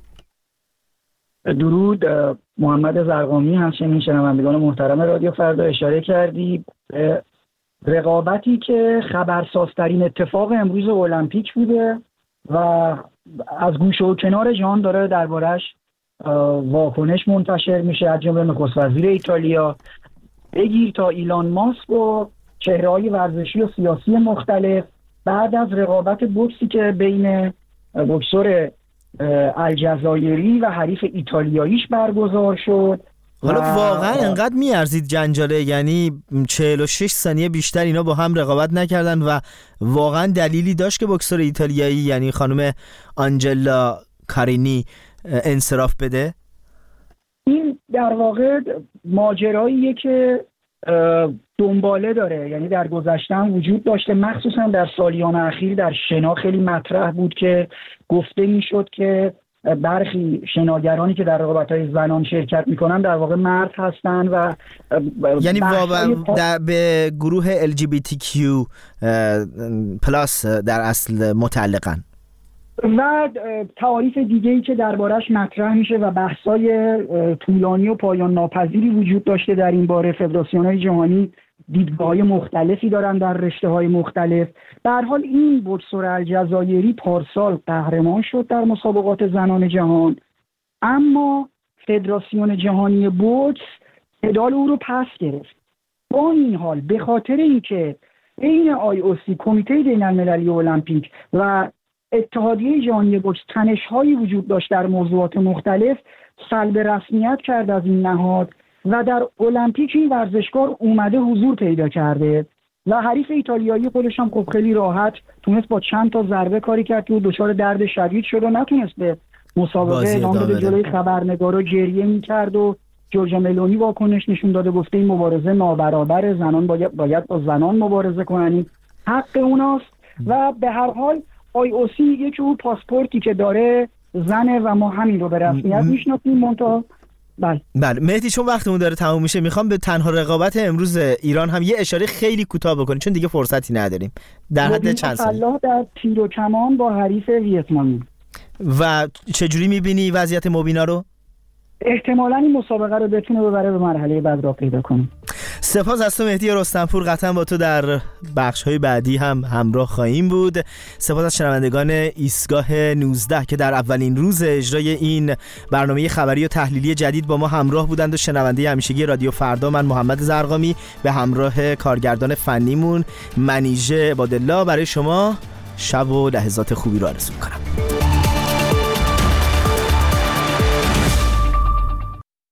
درود، محمد زرقامی. همچنین شنوندگان محترم رادیو فردا، اشاره کردی به رقابتی که خبرسازترین اتفاق امروز المپیک بوده و از گوشه و کنار جهان داره دربارش واکنش منتشر میشه، از جمله نخست وزیر ایتالیا بگیر تا ایلان ماسک و چهره‌های ورزشی و سیاسی مختلف بعد از رقابت بوکسی که بین بوکسور الجزایری و حریف ایتالیاییش برگزار شد. حالا واقعا انقدر میارزید جنجاله؟ یعنی چهل و شش ثانیه بیشتر اینا با هم رقابت نکردن و واقعا دلیلی داشت که بوکسور ایتالیایی یعنی خانم آنجلا کارینی انصراف بده؟ این در واقع ماجراییه که دنباله داره، یعنی در گذشته هم وجود داشته، مخصوصا در سالیان اخیر در شنا خیلی مطرح بود که گفته میشد که برخی شناگرانی که در رقابت‌های زنان شرکت میکنن در واقع مرد هستن و یعنی واقعا در به گروه ال جی بی تی کیو پلاس در اصل متعلقن و تعاریف دیگه‌ای که دربارش مطرح میشه و بحث‌های طولانی و پایان ناپذیری وجود داشته در این باره. فدراسیون‌های جهانی دیدگاه‌های مختلفی دارن در رشته‌های مختلف. به هر حال این بوکسور الجزایری پارسال قهرمان شد در مسابقات زنان جهان، اما فدراسیون جهانی بوکس پدال او رو پس گرفت. با این حال به خاطر اینکه بین آی او سی، کمیته بین‌المللی المپیک و اتحادیه جهانی بوکس تنش‌هایی وجود داشت در موضوعات مختلف، سلب رسمیت کرد از این نهاد و در المپیک این ورزشکار اومده حضور پیدا کرده و حریف ایتالیایی خودش هم خب خیلی راحت تونست با چند تا ضربه کاری کرد که او دچار درد شدید شد و نتونست به مسابقه ادامه بده. جلوی خبرنگارا گریه می‌کرد و جورجا ملونی واکنش نشون داده، گفته این مبارزه نابرابر، زنان باید باید با زنان مبارزه کنن، حق اوناست. و به هر حال آی او سی میگه که او پاسپورتی که داره زنه و ما همین رو به رسمیت میشناسیم. منتها بله بله مهدی، چون وقتمون داره تموم میشه میخوام به تنها رقابت امروز ایران هم یه اشاره خیلی کوتاه بکنیم چون دیگه فرصتی نداریم. در حد چند ثانیه در تیر و کمان با حریف ویتنامی. و چجوری میبینی وضعیت مبینا رو؟ احتمالاً این مسابقه رو بتونه ببره به مرحله بعد را پیدا کنه. سپاس از تو مهدی رستمپور، قطعا با تو در بخش‌های بعدی هم همراه خواهیم بود. سپاس از شنوندگان ایستگاه نوزده که در اولین روز اجرای این برنامه خبری و تحلیلی جدید با ما همراه بودند و شنونده همیشگی رادیو فردا من محمد زرقامی به همراه کارگردان فنیمون منیژه عبادالله برای شما شب و لحظات خوبی رو آرزو می‌کنم.